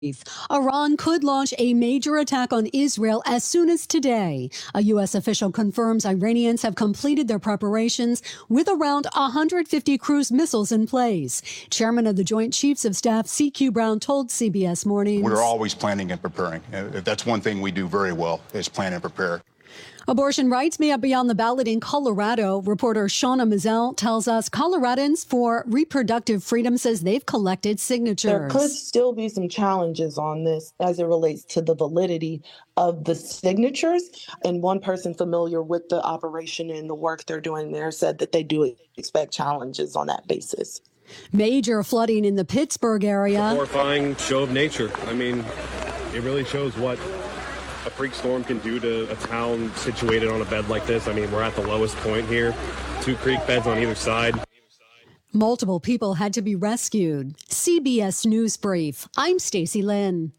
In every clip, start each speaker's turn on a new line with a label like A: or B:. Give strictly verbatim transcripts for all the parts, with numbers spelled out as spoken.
A: Iran could launch a major attack on Israel as soon as today. A U S official confirms Iranians have completed their preparations with around one hundred fifty cruise missiles in place. Chairman of the Joint Chiefs of Staff, C Q Brown, told C B S Mornings.
B: We're always planning and preparing. That's one thing we do very well, is plan and prepare.
A: Abortion rights may be on the ballot in Colorado. Reporter Shauna Mazel tells us Coloradans for Reproductive Freedom says they've collected signatures.
C: There could still be some challenges on this as it relates to the validity of the signatures. And one person familiar with the operation and the work they're doing there said that they do expect challenges on that basis.
A: Major flooding in the Pittsburgh area.
D: A horrifying show of nature. I mean, it really shows what a freak storm can do to a town situated on a bed like this. I mean, we're at the lowest point here. Two creek beds on either side.
A: Multiple people had to be rescued. C B S News Brief. I'm Stacey Lynn.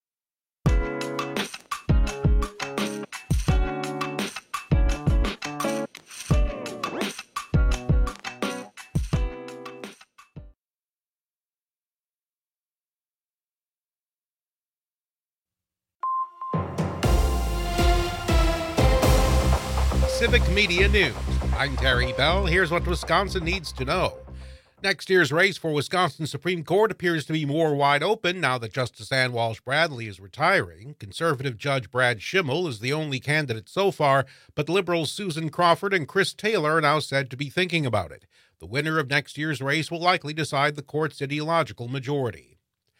E: Civic Media News. I'm Terry Bell. Here's what Wisconsin needs to know. Next year's race for Wisconsin Supreme Court appears to be more wide open now that Justice Ann Walsh Bradley is retiring. Conservative Judge Brad Schimmel is the only candidate so far, but liberals Susan Crawford and Chris Taylor are now said to be thinking about it. The winner of next year's race will likely decide the court's ideological majority.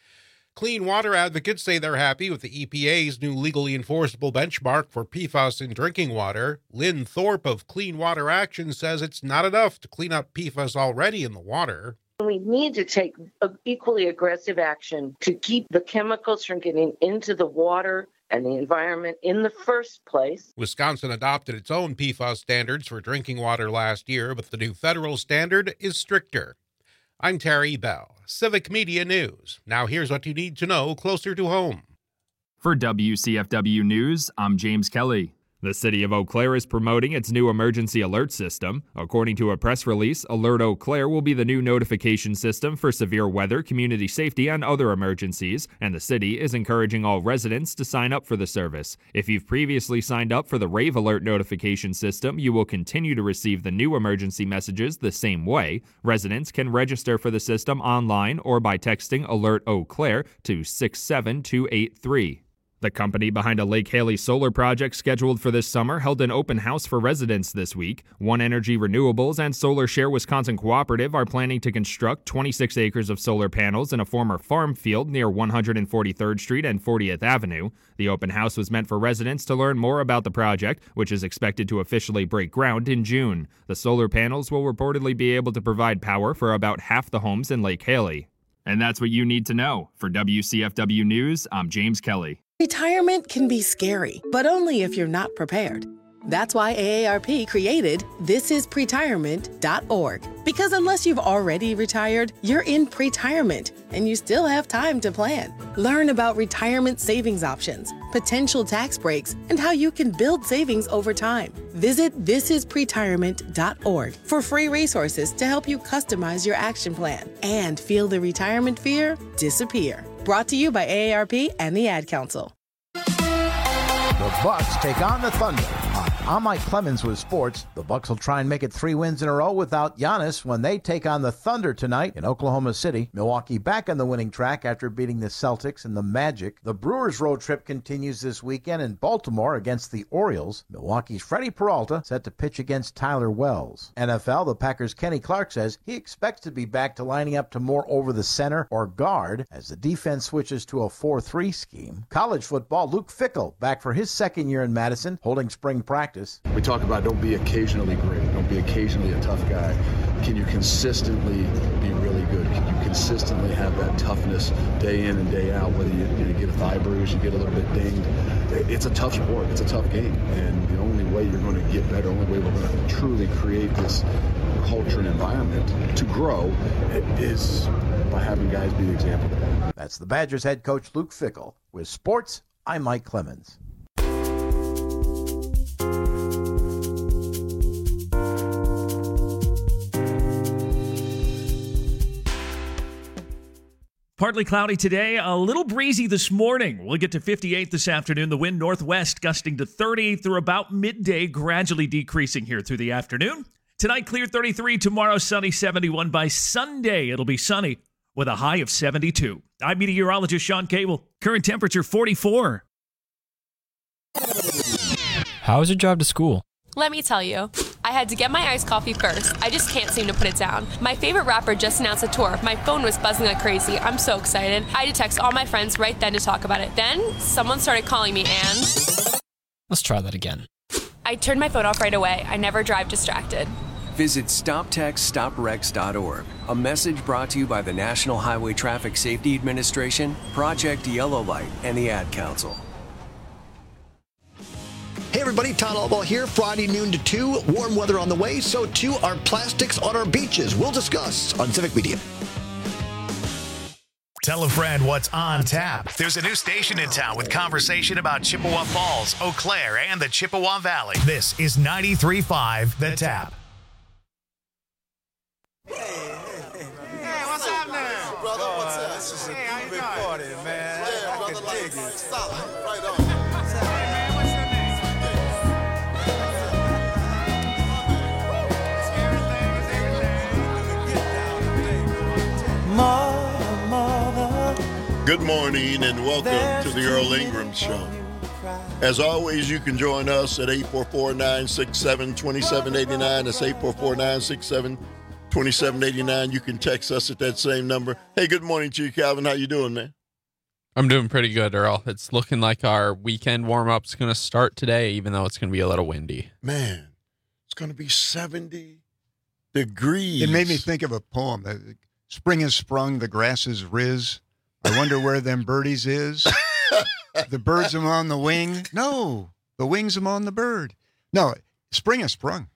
E: Clean water advocates say they're happy with the E P A's new legally enforceable benchmark for P FAS in drinking water. Lynn Thorpe of Clean Water Action says it's not enough to clean up P FAS already in the water.
F: We need to take equally aggressive action to keep the chemicals from getting into the water and the environment in the first place.
E: Wisconsin adopted its own P FAS standards for drinking water last year, but the new federal standard is stricter. I'm Terry Bell, Civic Media News. Now here's what you need to know closer to home.
G: For W C F W News, I'm James Kelly. The city of Eau Claire is promoting its new emergency alert system. According to a press release, Alert Eau Claire will be the new notification system for severe weather, community safety, and other emergencies, and the city is encouraging all residents to sign up for the service. If you've previously signed up for the Rave Alert notification system, you will continue to receive the new emergency messages the same way. Residents can register for the system online or by texting Alert Eau Claire to six seven two eight three. The company behind a Lake Haley solar project scheduled for this summer held an open house for residents this week. One Energy Renewables and Solar Share Wisconsin Cooperative are planning to construct twenty-six acres of solar panels in a former farm field near one hundred forty-third Street and fortieth Avenue. The open house was meant for residents to learn more about the project, which is expected to officially break ground in June. The solar panels will reportedly be able to provide power for about half the homes in Lake Haley. And that's what you need to know. For W C F W News, I'm James Kelly.
H: Retirement can be scary, but only if you're not prepared. That's why A A R P created this is pretirement dot org. Because unless you've already retired, you're in pretirement, and you still have time to plan. Learn about retirement savings options, potential tax breaks, and how you can build savings over time. Visit this is pretirement dot org for free resources to help you customize your action plan and feel the retirement fear disappear. Brought to you by A A R P and the Ad Council.
I: The Bucks take on the Thunder. I'm Mike Clemens with sports. The Bucks will try and make it three wins in a row without Giannis when they take on the Thunder tonight in Oklahoma City. Milwaukee back on the winning track after beating the Celtics and the Magic. The Brewers road trip continues this weekend in Baltimore against the Orioles. Milwaukee's Freddie Peralta set to pitch against Tyler Wells. N F L, the Packers' Kenny Clark says he expects to be back to lining up to more over the center or guard as the defense switches to a four three scheme. College football, Luke Fickell back for his second year in Madison, holding spring practice.
J: We talk about don't be occasionally great, don't be occasionally a tough guy. Can you consistently be really good? Can you consistently have that toughness day in and day out, whether you, you get a thigh bruise, you get a little bit dinged? It's a tough sport, it's a tough game, and the only way you're going to get better, the only way we're going to truly create this culture and environment to grow is by having guys be the example of that.
I: That's the Badgers head coach Luke Fickell. With sports, I'm Mike Clemens.
K: Partly cloudy today, a little breezy this morning. We'll get to fifty-eight this afternoon. The wind northwest gusting to thirty through about midday, gradually decreasing here through the afternoon. Tonight, clear thirty-three. Tomorrow, sunny seventy-one. By Sunday, it'll be sunny with a high of seventy-two. I'm meteorologist Sean Cable. Current temperature forty-four.
L: How was your drive to school?
M: Let me tell you, I had to get my iced coffee first. I just can't seem to put it down. My favorite rapper just announced a tour. My phone was buzzing like crazy. I'm so excited. I had to text all my friends right then to talk about it. Then, someone started calling me and...
L: Let's try that again.
M: I turned my phone off right away. I never drive distracted.
N: Visit stop text stop wrecks dot org. A message brought to you by the National Highway Traffic Safety Administration, Project Yellow Light, and the Ad Council.
O: Hey everybody, Todd Albaugh here. Friday noon to two. Warm weather on the way, so too are plastics on our beaches. We'll discuss on Civic Media.
P: Tell a friend what's on tap. There's a new station in town with conversation about Chippewa Falls, Eau Claire, and the Chippewa Valley. This is ninety-three point five The Tap.
Q: Hey, what's up now? Brother, what's up? This is a hey, big party, man. Yeah, I brother, like, solid. Right on.
R: Good morning and welcome to the Earl Ingram Show. As always, you can join us at eight four four, nine six seven, two seven eight nine. That's eight four four, nine six seven, two seven eight nine. You can text us at that same number. Hey, good morning to you, Calvin. How you doing, man?
S: I'm doing pretty good, Earl. It's looking like our weekend warm-up's going to start today, even though it's going to be a little windy.
R: Man, it's going to be seventy degrees.
T: It made me think of a poem. Spring has sprung, the grass is riz. I wonder where them birdies is. The birds am on the wing. No, the wings am on the bird. No, spring has sprung.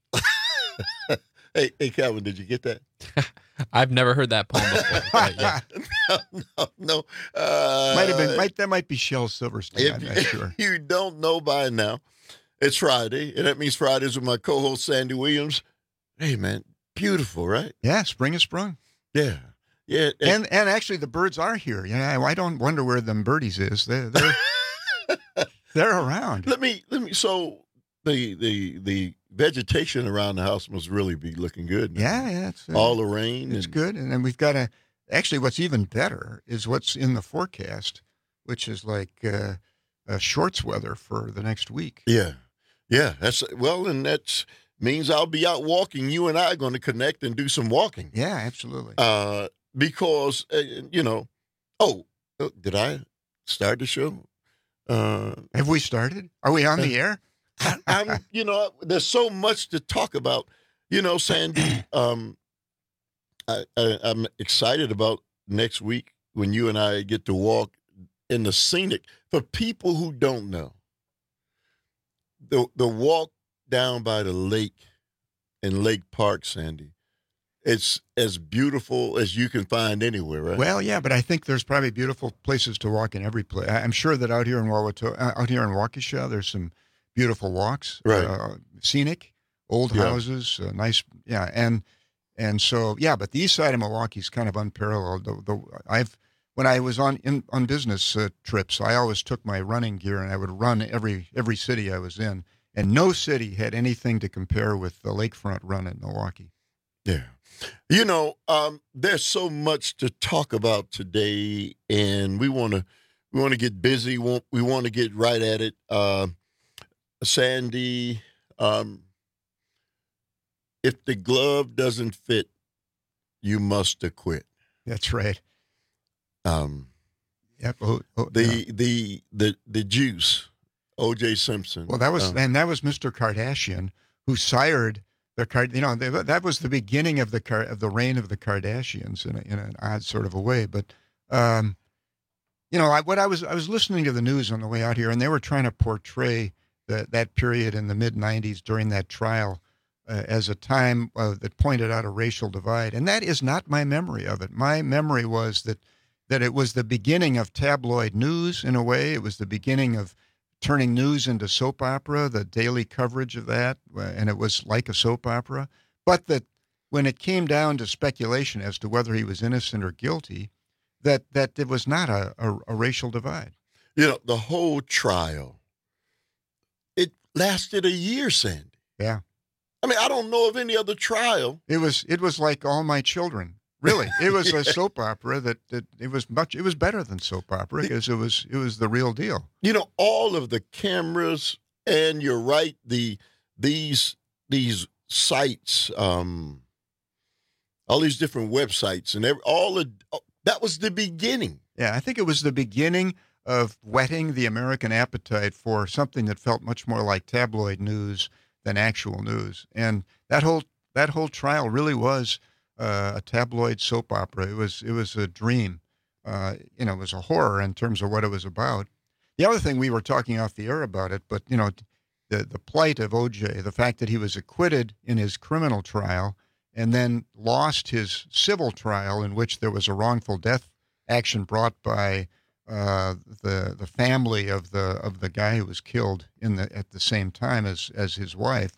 R: hey, hey, Calvin, did you get that?
S: I've never heard that poem before. Yeah.
R: no, no, no. Uh,
T: might have been. Might, that might be Shel Silverstein.
R: If,
T: I'm not sure.
R: You don't know by now. It's Friday, and that means Fridays with my co-host Sandy Williams. Hey, man, beautiful, right?
T: Yeah, spring has sprung.
R: Yeah. Yeah,
T: and and actually the birds are here. You know, I don't wonder where them birdies is. They're they're, they're around.
R: Let me let me. So the the the vegetation around the house must really be looking good now.
T: Yeah, yeah. It's, uh,
R: all the rain.
T: It's
R: and,
T: good, and then we've got a. Actually, what's even better is what's in the forecast, which is like uh, uh, shorts weather for the next week.
R: Yeah, yeah. That's well, and that's means I'll be out walking. You and I are going to connect and do some walking.
T: Yeah, absolutely.
R: Uh. Because, uh, you know, oh, did I start the show? Uh,
T: Have we started? Are we on the air?
R: I, I'm, you know, there's so much to talk about. You know, Sandy, um, I, I, I'm excited about next week when you and I get to walk in the scenic. For people who don't know, the the walk down by the lake in Lake Park, Sandy, it's as beautiful as you can find anywhere, right?
T: Well, yeah, but I think there's probably beautiful places to walk in every place. I'm sure that out here in Wauwatosa, uh, out here in Waukesha, there's some beautiful walks,
R: right?
T: Uh, scenic, old yeah. houses, uh, nice, yeah, and and so yeah. But the east side of Milwaukee is kind of unparalleled. The, the, I've when I was on in, on business uh, trips, I always took my running gear and I would run every every city I was in, and no city had anything to compare with the lakefront run in Milwaukee.
R: Yeah. You know, um, there's so much to talk about today, and we want to we want to get busy. We want to get right at it. Uh, Sandy, um, if the glove doesn't fit, you must acquit.
T: That's right.
R: Um,
T: yep. Oh, oh,
R: the,
T: yeah.
R: the the the juice, O J Simpson.
T: Well, that was
R: um,
T: and that was Mister Kardashian who sired. The Card, you know, they, that was the beginning of the of the reign of the Kardashians in, a, in an odd sort of a way. But, um, you know, I, what I was I was listening to the news on the way out here, and they were trying to portray the, that period in the mid nineties during that trial uh, as a time uh, that pointed out a racial divide, and that is not my memory of it. My memory was that that it was the beginning of tabloid news in a way. It was the beginning of turning news into soap opera, the daily coverage of that, and it was like a soap opera. But that when it came down to speculation as to whether he was innocent or guilty, that that it was not a, a, a racial divide.
R: You know, the whole trial, it lasted a year, Sandy.
T: Yeah.
R: I mean, I don't know of any other trial.
T: It was it was like All My Children. Really, it was a soap opera that, that it was much. It was better than soap opera because it was it was the real deal.
R: You know, all of the cameras, and you're right. The these these sites, um, all these different websites, and every, all of that was the beginning.
T: Yeah, I think it was the beginning of whetting the American appetite for something that felt much more like tabloid news than actual news, and that whole that whole trial really was uh, a tabloid soap opera. It was it was a dream. Uh, you know, it was a horror in terms of what it was about. The other thing, we were talking off the air about it, but you know, the the plight of O J, the fact that he was acquitted in his criminal trial and then lost his civil trial, in which there was a wrongful death action brought by uh, the the family of the of the guy who was killed in the at the same time as as his wife.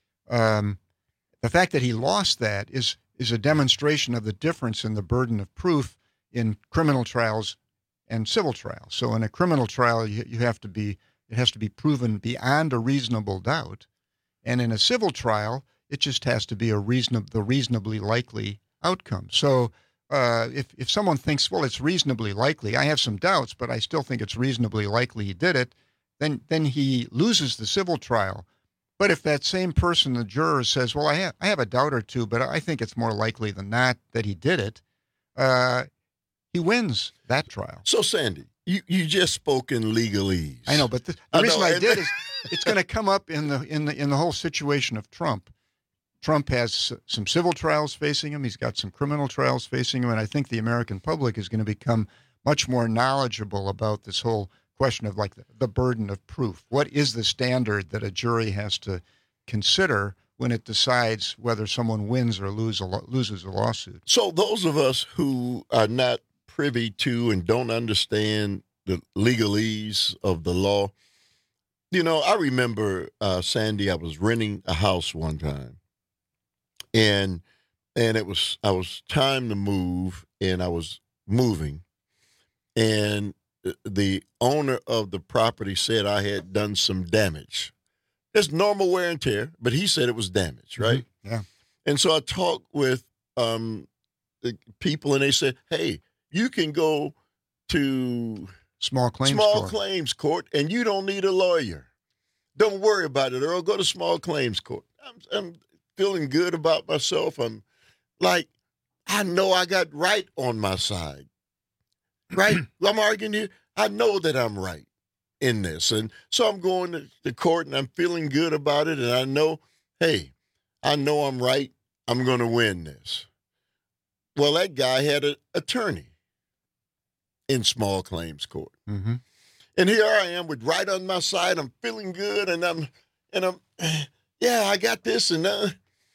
T: Um, the fact that he lost that is is a demonstration of the difference in the burden of proof in criminal trials and civil trials. So in a criminal trial, you, you have to be it has to be proven beyond a reasonable doubt, and in a civil trial, it just has to be a reasonable the reasonably likely outcome. So. Uh, if if someone thinks, well, it's reasonably likely, I have some doubts, but I still think it's reasonably likely he did it, then then he loses the civil trial. But if that same person, the juror, says, well, I have I have a doubt or two, but I think it's more likely than not that he did it, uh, he wins that trial.
R: So, Sandy, you, you just spoke in legalese.
T: I know, but the, the
R: I
T: reason
R: know,
T: I
R: and-
T: did is it's going to come up in the in the in the whole situation of Trump. Trump has some civil trials facing him. He's got some criminal trials facing him. And I think the American public is going to become much more knowledgeable about this whole question of like the, the burden of proof. What is the standard that a jury has to consider when it decides whether someone wins or lose a, lo- loses a lawsuit?
R: So those of us who are not privy to and don't understand the legalese of the law, you know, I remember, uh, Sandy, I was renting a house one time. And and it was I was time to move, and I was moving, and the owner of the property said I had done some damage. It's normal wear and tear, but he said it was damage, right?
T: Mm-hmm. Yeah.
R: And so I talked with um, the people, and they said, "Hey, you can go to
T: small claims
R: small
T: court.
R: claims court, and you don't need a lawyer. Don't worry about it, Earl. Go to small claims court." I'm, I'm feeling good about myself. I'm like, I know I got right on my side, right? I'm arguing here. I know that I'm right in this. And so I'm going to the court and I'm feeling good about it. And I know, hey, I know I'm right. I'm going to win this. Well, that guy had an attorney in small claims court.
T: Mm-hmm.
R: And here I am with right on my side. I'm feeling good. And I'm, and I'm, yeah, I got this. And, uh,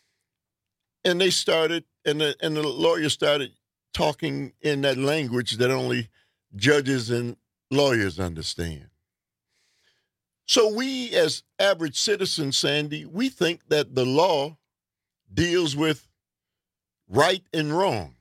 R: And they started, and the, and the lawyer started talking in that language that only judges and lawyers understand. So we, as average citizens, Sandy, we think that the law deals with right and wrong.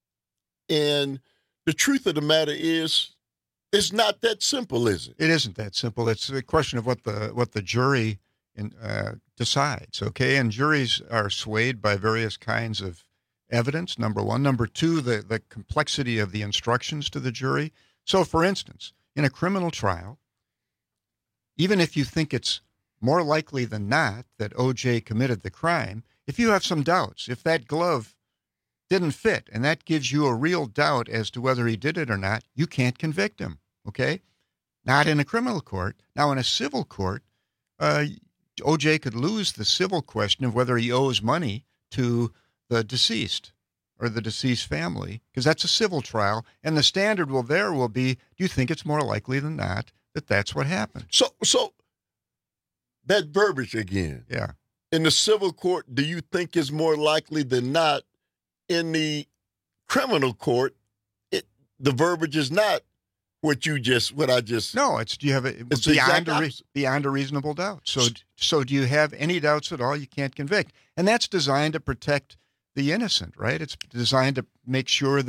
R: And the truth of the matter is, it's not that simple, is it?
T: It isn't that simple. It's a question of what the what the jury in, uh, decides, okay? And juries are swayed by various kinds of evidence, number one. Number two, the, the complexity of the instructions to the jury. So, for instance, in a criminal trial, even if you think it's more likely than not that O J committed the crime, if you have some doubts, if that glove didn't fit, and that gives you a real doubt as to whether he did it or not, you can't convict him, okay? Not in a criminal court. Now, in a civil court, uh, O J could lose the civil question of whether he owes money to the deceased or the deceased family, because that's a civil trial, and the standard will there will be, do you think it's more likely than not that that's what happened?
R: So, so that verbiage again.
T: Yeah.
R: In the civil court, do you think it's more likely than not? In the criminal court, it, the verbiage is not what you just, what I just.
T: No, it's, do you have a,
R: It's
T: beyond,
R: the
T: a re,
R: exact
T: beyond a reasonable doubt. So, so do you have any doubts at all? You can't convict. And that's designed to protect the innocent, right? It's designed to make sure that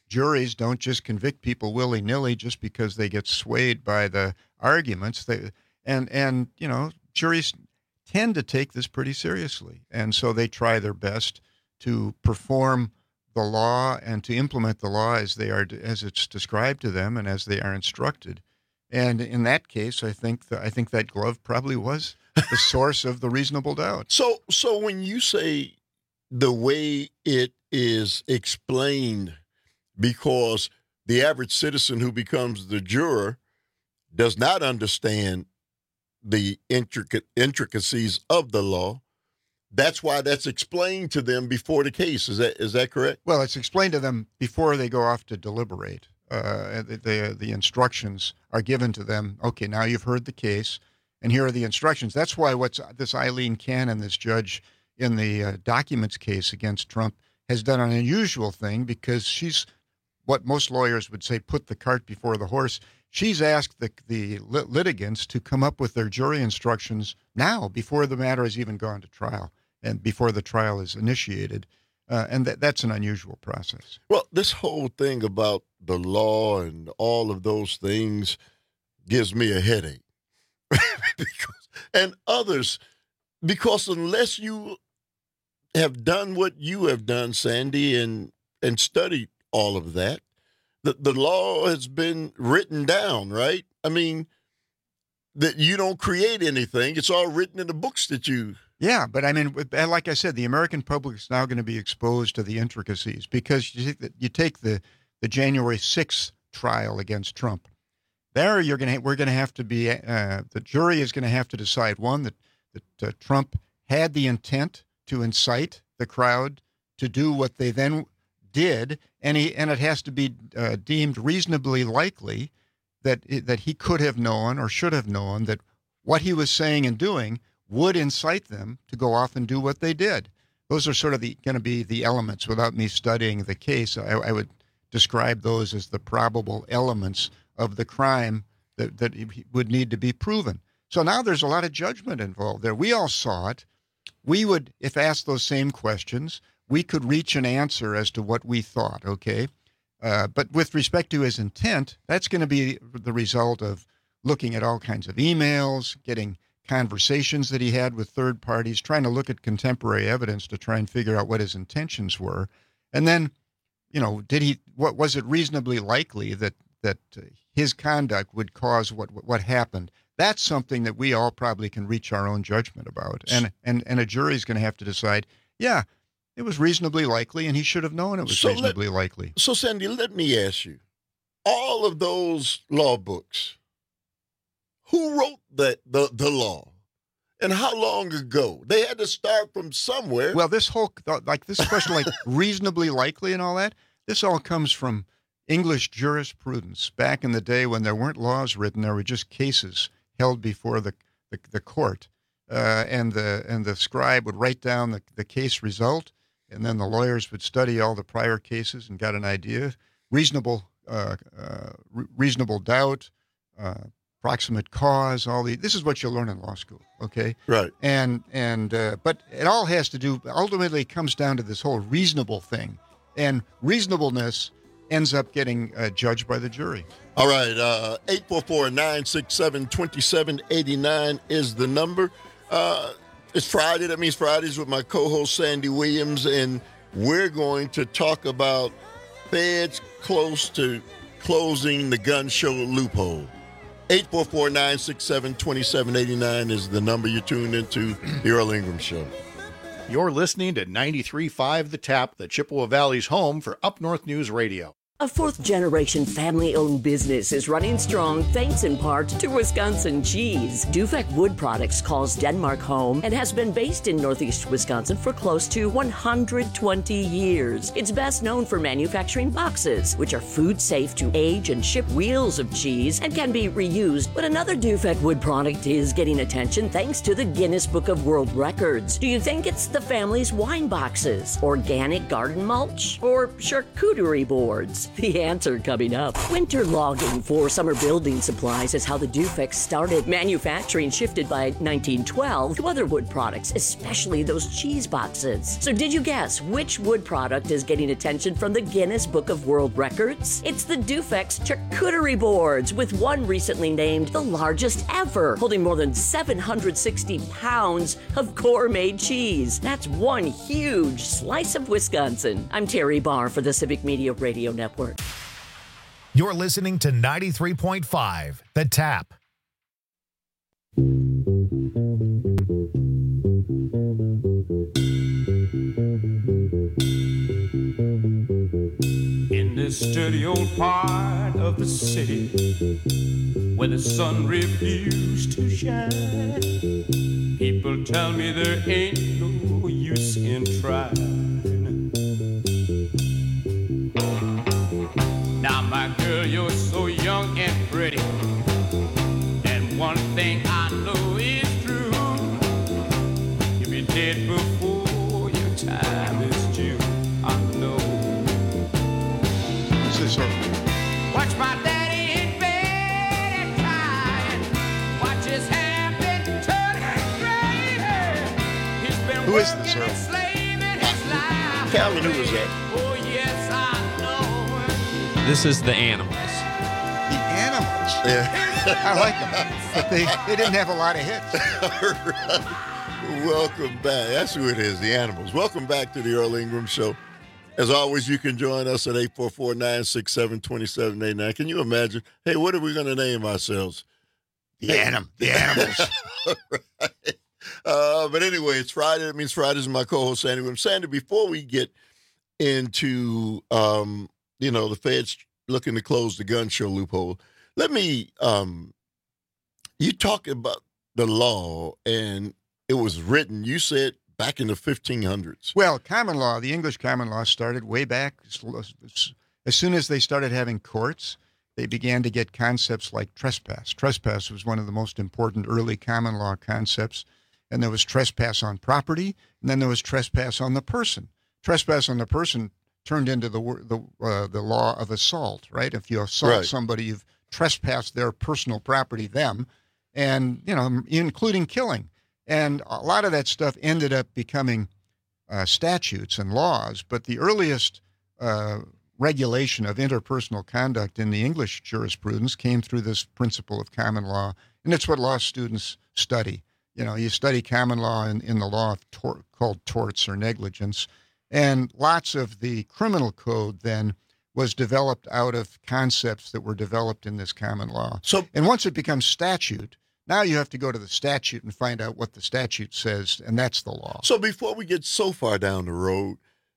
T: juries don't just convict people willy-nilly just because they get swayed by the arguments. They, and, and, you know, juries tend to take this pretty seriously. And so they try their best to perform the law and to implement the law as they are, as it's described to them and as they are instructed. And in that case, I think the, I think that glove probably was the source of the reasonable doubt.
R: So, so when you say the way it is explained, because the average citizen who becomes the juror does not understand the intricate intricacies of the law, that's why that's explained to them before the case. Is that is that correct?
T: Well, it's explained to them before they go off to deliberate. Uh, the, the the instructions are given to them. Okay, now you've heard the case, and here are the instructions. That's why what's this Eileen Cannon, this judge in the uh, documents case against Trump, has done an unusual thing, because she's what most lawyers would say, put the cart before the horse. She's asked the the lit- litigants to come up with their jury instructions now, before the matter has even gone to trial and before the trial is initiated. Uh, and that, that's an unusual process.
R: Well, this whole thing about the law and all of those things gives me a headache. because, and others, because unless you have done what you have done, Sandy, and and studied all of that, the, the law has been written down, right? I mean, that you don't create anything. It's all written in the books that you...
T: Yeah, but I mean, like I said, the American public is now going to be exposed to the intricacies, because you take the, you take the, the January sixth trial against Trump. There, you're going to we're going to have to be uh, the jury is going to have to decide, one, that that uh, Trump had the intent to incite the crowd to do what they then did, and he and it has to be uh, deemed reasonably likely that that he could have known or should have known that what he was saying and doing would incite them to go off and do what they did. Those are sort of the going to be the elements. Without me studying the case, I, I would describe those as the probable elements of the crime that, that would need to be proven. So now there's a lot of judgment involved there. We all saw it. We would, if asked those same questions, we could reach an answer as to what we thought, okay? Uh, but with respect to his intent, that's going to be the result of looking at all kinds of emails, getting conversations that he had with third parties, trying to look at contemporary evidence to try and figure out what his intentions were. And then, you know, did he, what was it reasonably likely that, that his conduct would cause what, what happened? That's something that we all probably can reach our own judgment about. And, and, and a jury is going to have to decide, yeah, it was reasonably likely, and he should have known it was so reasonably
R: let,
T: likely.
R: So, Sandy, let me ask you, all of those law books, who wrote that the, the law, and how long ago? They had to start from somewhere.
T: Well, this whole, like this question, like reasonably likely and all that, this all comes from English jurisprudence. Back in the day when there weren't laws written, there were just cases held before the, the, the court. Uh, and the and the scribe would write down the, the case result, and then the lawyers would study all the prior cases and got an idea. Reasonable uh, uh, re- reasonable doubt, uh, proximate cause, all the this is what you'll learn in law school, okay?
R: Right.
T: And and uh, but it all has to do ultimately it comes down to this whole reasonable thing, and reasonableness ends up getting uh, judged by the jury.
R: All right, uh, eight four four, nine six seven, two seven eight nine is the number. Uh, it's Friday. That means Fridays with my co-host Sandy Williams, and we're going to talk about feds close to closing the gun show loophole. eight four four, nine six seven, two seven eight nine is the number you're tuned into the Earl Ingram Show.
U: You're listening to ninety-three point five The Tap, the Chippewa Valley's home for Up North News Radio.
V: A fourth-generation family-owned business is running strong thanks in part to Wisconsin cheese. Dufek Wood Products calls Denmark home and has been based in Northeast Wisconsin for close to one hundred twenty years. It's best known for manufacturing boxes, which are food-safe to age and ship wheels of cheese and can be reused. But another Dufek Wood product is getting attention thanks to the Guinness Book of World Records. Do you think it's the family's wine boxes, organic garden mulch, or charcuterie boards? Dufex? The answer coming up. Winter logging for summer building supplies is how the Dufex started. Manufacturing shifted by nineteen twelve to other wood products, especially those cheese boxes. So did you guess which wood product is getting attention from the Guinness Book of World Records? It's the Dufex charcuterie boards, with one recently named the largest ever, holding more than seven hundred sixty pounds of gourmet cheese. That's one huge slice of Wisconsin. I'm Terry Barr for the Civic Media Radio Network.
P: You're listening to ninety-three point five, The Tap.
B: In this dirty old part of the city where the sun refused to shine, people tell me there ain't no use in trying. Now, my girl, you're so young and pretty, and one thing I know is true: you'll be dead before your time is due. I know.
T: This is a
B: Watch my daddy in bed and crying. Watch his hair been turning gray. He's been
T: Who is this,
B: working
T: Earl?
B: and slaving his life.
R: Calvin, who was that?
B: Oh, yes, I know.
S: This is the Animals.
T: The Animals.
R: Yeah.
T: I like them, but they, they didn't have a lot of hits.
R: Welcome back. That's who it is, the Animals. Welcome back to the Earl Ingram Show. As always, you can join us at eight four four, nine six seven, two seven eight nine. Can you imagine? Hey, what are we going to name ourselves?
T: The Anim, the Animals.
R: Right. Uh, but anyway, it's Friday. That means Fridays is my co-host, Sandy Williams. Sandy, before we get into, um, you know, the feds looking to close the gun show loophole, let me, um, you talk about the law, and it was written, you said, back in the fifteen hundreds.
T: Well, common law, the English common law started way back. As soon as they started having courts, they began to get concepts like trespass. Trespass was one of the most important early common law concepts. And there was trespass on property, and then there was trespass on the person. Trespass on the person turned into the the uh, the law of assault, right? If you assault
R: Right.
T: somebody, you've trespassed their personal property, them, and, you know, including killing. And a lot of that stuff ended up becoming uh, statutes and laws. But the earliest uh, regulation of interpersonal conduct in the English jurisprudence came through this principle of common law. And it's what law students study. You know, you study common law in, in the law of tor- called torts or negligence. And lots of the criminal code then was developed out of concepts that were developed in this common law.
R: So,
T: and once it becomes statute, now you have to go to the statute and find out what the statute says, and that's the law.
R: So before we get so far down the road,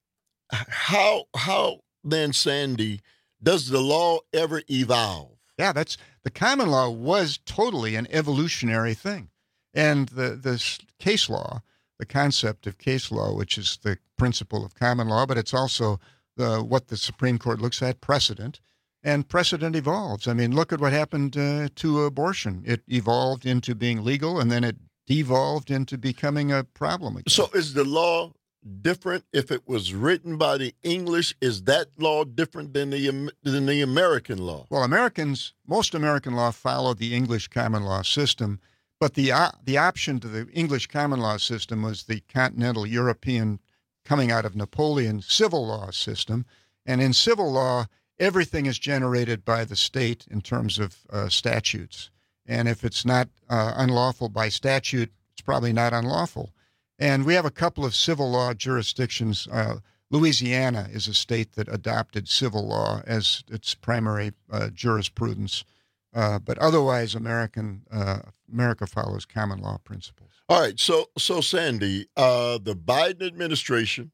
R: how how then, Sandy, does the law ever evolve?
T: Yeah, that's the common law was totally an evolutionary thing. And the this case law, the concept of case law, which is the principle of common law, but it's also the what the Supreme Court looks at, precedent. And precedent evolves. I mean, look at what happened uh, to abortion. It evolved into being legal, and then it devolved into becoming a problem again.
R: So is the law different if it was written by the English? Is that law different than the than the American law?
T: Well, Americans, most American law followed the English common law system, but the uh, the option to the English common law system was the continental European, coming out of Napoleon, civil law system. And in civil law, everything is generated by the state in terms of uh, statutes. And if it's not uh, unlawful by statute, it's probably not unlawful. And we have a couple of civil law jurisdictions. Uh, Louisiana is a state that adopted civil law as its primary uh, jurisprudence. Uh, but otherwise, American uh, America follows common law principles.
R: All right. So, so Sandy, uh, the Biden administration,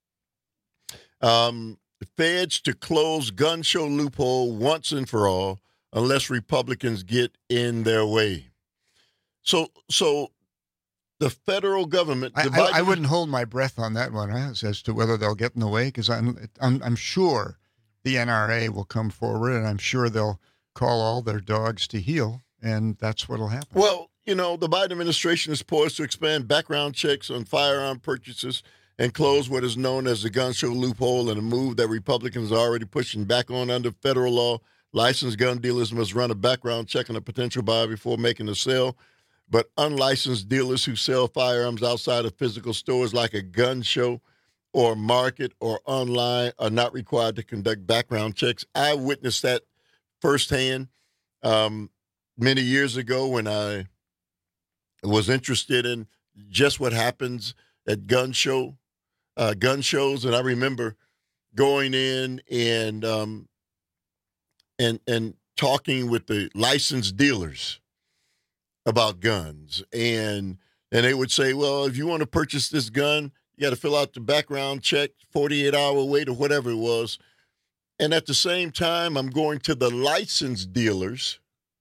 R: um, the feds to close gun show loophole once and for all, unless Republicans get in their way. So, so the federal government. The
T: I,
R: Biden-
T: I, I wouldn't hold my breath on that one as, as to whether they'll get in the way, because I'm, I'm I'm sure the N R A will come forward, and I'm sure they'll call all their dogs to heel, and that's what'll happen.
R: Well, you know, the Biden administration is poised to expand background checks on firearm purchases and close what is known as the gun show loophole in a move that Republicans are already pushing back on under federal law. Licensed gun dealers must run a background check on a potential buyer before making a sale, but unlicensed dealers who sell firearms outside of physical stores like a gun show or market or online are not required to conduct background checks. I witnessed that firsthand um, many years ago when I was interested in just what happens at gun show, uh, gun shows, and I remember going in and um, and and talking with the licensed dealers about guns, and and they would say, well, if you want to purchase this gun, you got to fill out the background check, forty-eight hour wait or whatever it was. And at the same time, I'm going to the licensed dealers.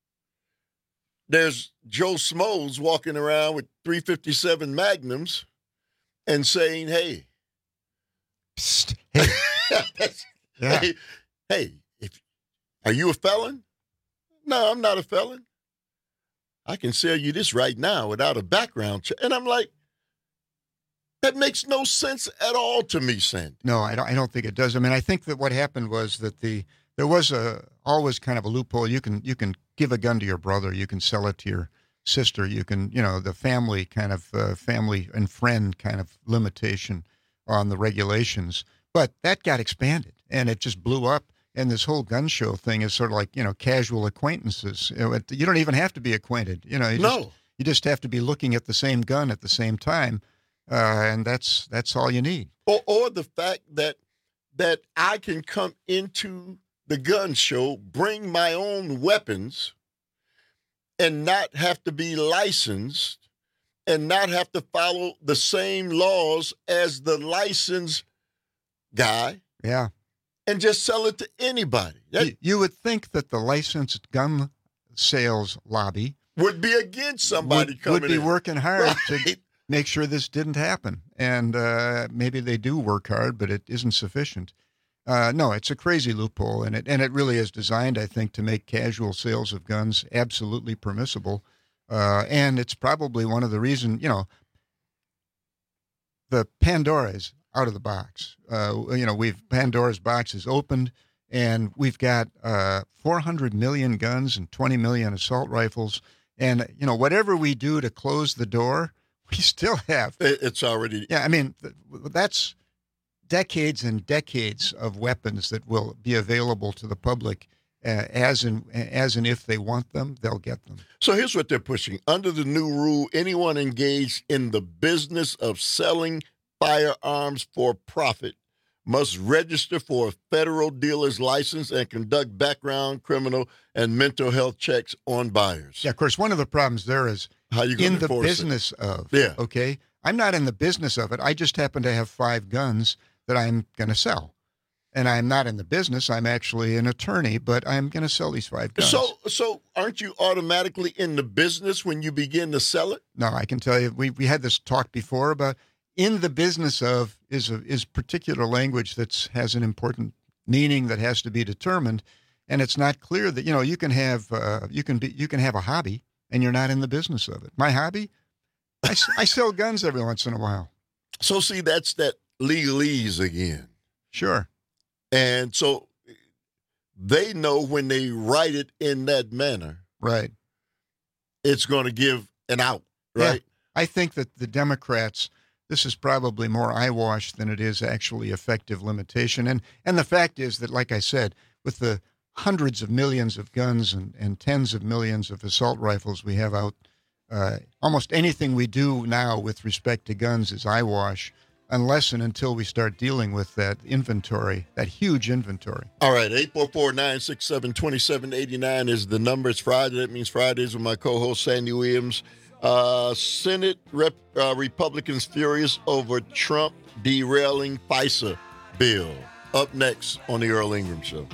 R: There's Joe Smoes walking around with three fifty-seven Magnums and saying, hey,
T: Psst, hey, yeah.
R: hey, hey, if, are you a felon? No, I'm not a felon. I can sell you this right now without a background check. And I'm like, that makes no sense at all to me, Sandy.
T: No, I don't, I don't think it does. I mean, I think that what happened was that the there was a always kind of a loophole. You can you can give a gun to your brother. You can sell it to your sister. You can, you know, the family kind of uh, family and friend kind of limitation on the regulations. But that got expanded, and it just blew up. And this whole gun show thing is sort of like, you know, casual acquaintances. You know, it, you don't even have to be acquainted. You know, you
R: no.
T: just, you just have to be looking at the same gun at the same time. Uh, and that's that's all you need.
R: Or, or the fact that that I can come into the gun show, bring my own weapons, and not have to be licensed, and not have to follow the same laws as the licensed guy.
T: Yeah.
R: And just sell it to anybody. That,
T: you, you would think that the licensed gun sales lobby
R: would be against somebody
T: would,
R: coming
T: would be
R: in.
T: working hard
R: right.
T: to make sure this didn't happen. And uh, maybe they do work hard, but it isn't sufficient. Uh, no, it's a crazy loophole, and it and it really is designed, I think, to make casual sales of guns absolutely permissible. Uh, and it's probably one of the reasons, you know, the Pandora is out of the box. Uh, you know, we've Pandora's box is opened, and we've got uh, four hundred million guns and twenty million assault rifles. And, you know, whatever we do to close the door, we still have.
R: It's already.
T: Yeah, I mean, that's decades and decades of weapons that will be available to the public uh, as in as and if they want them, they'll get them.
R: So here's what they're pushing. Under the new rule, anyone engaged in the business of selling firearms for profit must register for a federal dealer's license and conduct background, criminal, and mental health checks on buyers.
T: Yeah, of course, one of the problems there is
R: How you
T: in the
R: enforce
T: business
R: it?
T: of.
R: Yeah.
T: Okay? I'm not in the business of it. I just happen to have five guns that I'm going to sell. And I'm not in the business. I'm actually an attorney, but I'm going to sell these five guns.
R: So, so aren't you automatically in the business when you begin to sell it?
T: No, I can tell you, we, we had this talk before about in the business of is a, is particular language that has an important meaning that has to be determined, and it's not clear that, you know, you can have uh, you can be you can have a hobby and you're not in the business of it. My hobby, I, I sell guns every once in a while.
R: So see, that's that legalese again.
T: Sure.
R: And so they know when they write it in that manner,
T: right,
R: it's going to give an out, right?
T: Yeah. I think that the Democrats, this is probably more eyewash than it is actually effective limitation. And and the fact is that, like I said, with the hundreds of millions of guns and, and tens of millions of assault rifles we have out, uh, almost anything we do now with respect to guns is eyewash, unless and until we start dealing with that inventory, that huge inventory.
R: All right, eight four four, nine six seven, two seven eight nine is the number. It's Friday. That means Fridays with my co-host, Sandy Williams. Uh, Senate Rep, uh, Republicans furious over Trump derailing FISA bill. Up next on the Earl Ingram Show.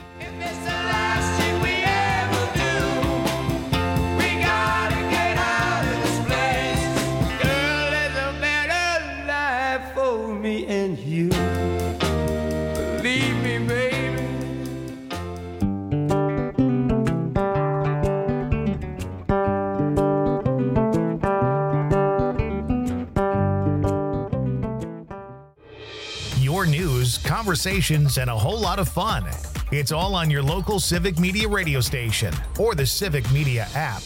B: Me and you, believe me, baby.
P: conversations, and a whole lot of fun. It's all on your local Civic Media radio station or the Civic Media app.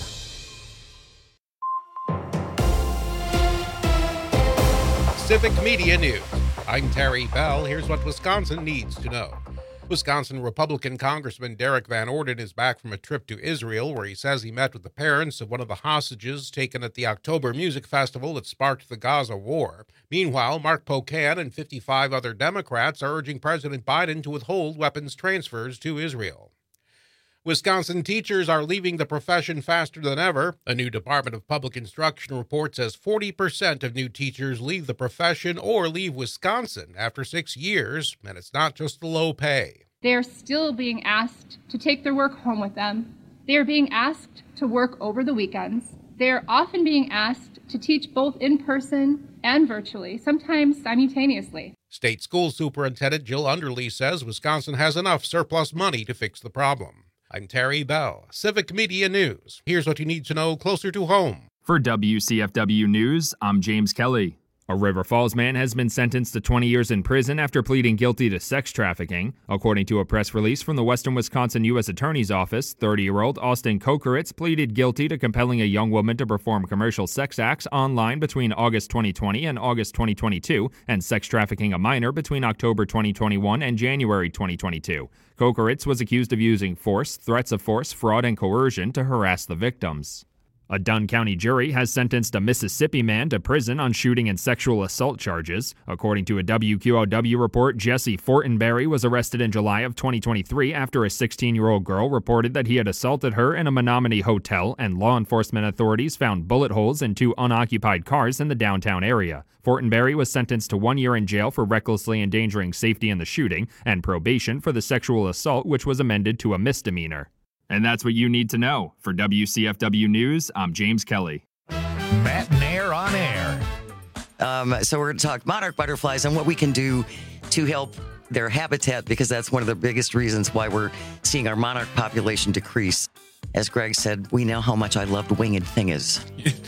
E: Civic Media News. I'm Terry Bell. Here's what Wisconsin needs to know. Wisconsin Republican Congressman Derek Van Orden is back from a trip to Israel, where he says he met with the parents of one of the hostages taken at the October Music Festival that sparked the Gaza war. Meanwhile, Mark Pocan and fifty-five other Democrats are urging President Biden to withhold weapons transfers to Israel. Wisconsin teachers are leaving the profession faster than ever. A new Department of Public Instruction report says forty percent of new teachers leave the profession or leave Wisconsin after six years, and it's not just the low pay.
C: They are still being asked to take their work home with them. They are being asked to work over the weekends. They are often being asked to teach both in person and virtually, sometimes simultaneously.
E: State School Superintendent Jill Underly says Wisconsin has enough surplus money to fix the problem. I'm Terry Bell, Civic Media News. Here's what you need to know closer to home.
G: For W C F W News, I'm James Kelly. A River Falls man has been sentenced to twenty years in prison after pleading guilty to sex trafficking. According to a press release from the Western Wisconsin U S Attorney's Office, thirty-year-old Austin Kokeritz pleaded guilty to compelling a young woman to perform commercial sex acts online between August twenty twenty and August twenty twenty-two, and sex trafficking a minor between October twenty twenty-one and January twenty twenty-two. Kokeritz was accused of using force, threats of force, fraud, and coercion to harass the victims. A Dunn County jury has sentenced a Mississippi man to prison on shooting and sexual assault charges. According to a W Q O W report, Jesse Fortenberry was arrested in July of twenty twenty-three after a sixteen-year-old girl reported that he had assaulted her in a Menominee hotel, and law enforcement authorities found bullet holes in two unoccupied cars in the downtown area. Fortenberry was sentenced to one year in jail for recklessly endangering safety in the shooting and probation for the sexual assault, which was amended to a misdemeanor. And that's what you need to know. For W C F W News, I'm James Kelly.
P: Matt and Air on Air.
D: Um, so we're going to talk monarch butterflies and what we can do to help their habitat, because that's one of the biggest reasons why we're seeing our monarch population decrease. As Greg said, we know how much I loved Winged Thingers.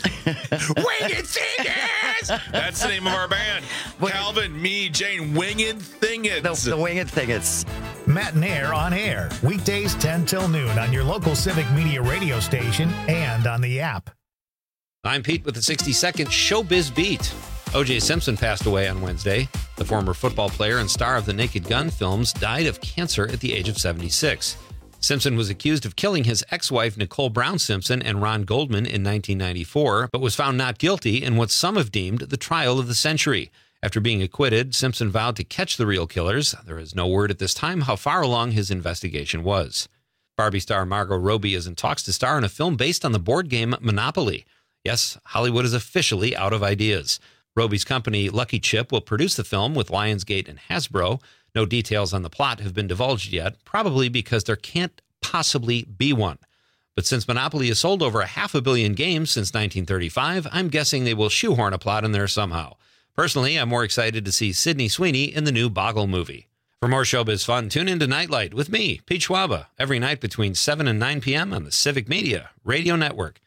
W: Winged Thingers! That's the name of our band. Calvin, me, Jane, Winged Thingers.
D: The, the Winged Thingers.
P: Matt and Air on Air. Weekdays ten till noon on your local Civic Media radio station and on the app.
X: I'm Pete with the sixty-second Showbiz Beat. O J Simpson passed away on Wednesday. The former football player and star of the Naked Gun films died of cancer at the age of seventy-six. Simpson was accused of killing his ex-wife Nicole Brown Simpson and Ron Goldman in nineteen ninety-four, but was found not guilty in what some have deemed the trial of the century. After being acquitted, Simpson vowed to catch the real killers. There is no word at this time how far along his investigation was. Barbie star Margot Robbie is in talks to star in a film based on the board game Monopoly. Yes, Hollywood is officially out of ideas. Robbie's company Lucky Chip will produce the film with Lionsgate and Hasbro. No details on the plot have been divulged yet, probably because there can't possibly be one. But since Monopoly has sold over a half a billion games since nineteen thirty-five, I'm guessing they will shoehorn a plot in there somehow. Personally, I'm more excited to see Sydney Sweeney in the new Boggle movie. For more showbiz fun, tune in to Nightlight with me, Pete Schwaba, every night between seven and nine p.m. on the Civic Media Radio Network.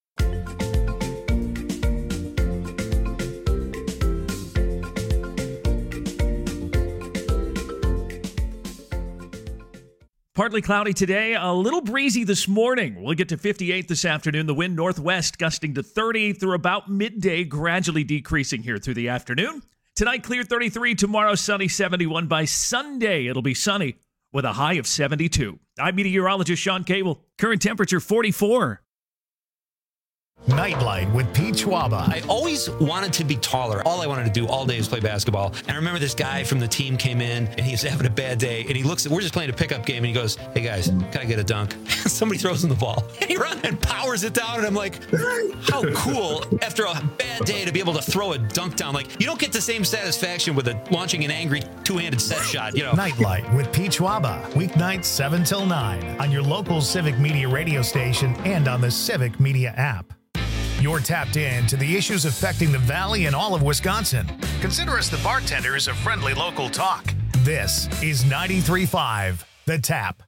K: Partly cloudy today, a little breezy this morning. We'll get to fifty-eight this afternoon. The wind northwest gusting to thirty through about midday, gradually decreasing here through the afternoon. Tonight, clear thirty-three. Tomorrow, sunny seventy-one. By Sunday, it'll be sunny with a high of seventy-two. I'm meteorologist Sean Cable. Current temperature forty-four.
P: Nightlight with Pete Schwaba.
X: I always wanted to be taller. All I wanted to do all day was play basketball. And I remember this guy from the team came in, and he was having a bad day. And he looks at, we're just playing a pickup game, and he goes, "Hey guys, can I get a dunk?" Somebody throws him the ball. And he runs and powers it down. And I'm like, how cool after a bad day to be able to throw a dunk down. Like, you don't get the same satisfaction with a, launching an angry two-handed set shot, you know.
P: Nightlight with Pete Schwaba. Weeknights seven till nine on your local Civic Media radio station and on the Civic Media app. You're tapped in to the issues affecting the Valley and all of Wisconsin. Consider us the bartenders of friendly local talk. This is ninety-three point five The Tap.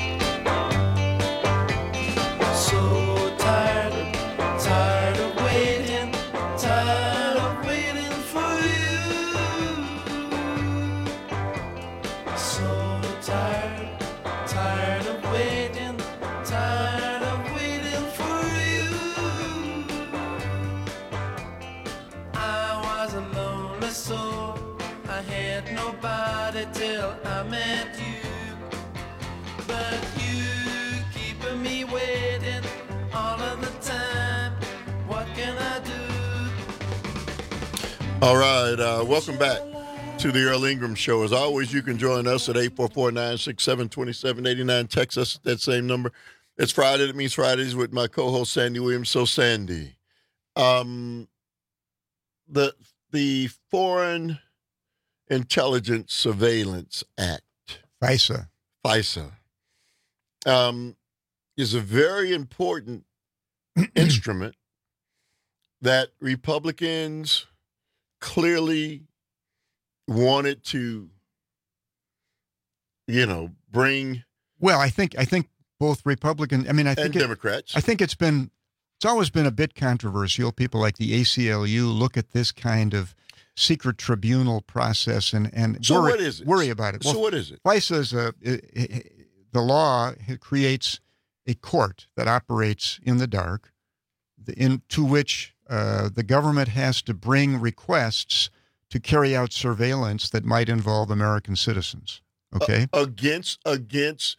Q: So tired, tired of waiting.
A: met you, but you keeping me waiting all of the time. What can I do?
R: All right, uh, welcome back to the Earl Ingram Show. As always, you can join us at eight four four, nine six seven, two seven eight nine. Text us at that same number. It's Friday. That means Fridays with my co-host, Sandy Williams. So, Sandy, um, the the Foreign Intelligence Surveillance Act,
T: FISA,
R: FISA, um, is a very important instrument that Republicans clearly wanted to, you know, bring.
T: Well, I think I think both Republican, I mean, I think
R: and
T: it,
R: Democrats.
T: I think it's been, it's always been a bit controversial. People like the A C L U look at this kind of secret tribunal process and and
R: So
T: worry,
R: what is it?
T: worry about it.
R: So what is it?
T: FISA is a it, it, the law creates a court that operates in the dark, into which uh, the government has to bring requests to carry out surveillance that might involve American citizens. Okay,
R: uh, against against.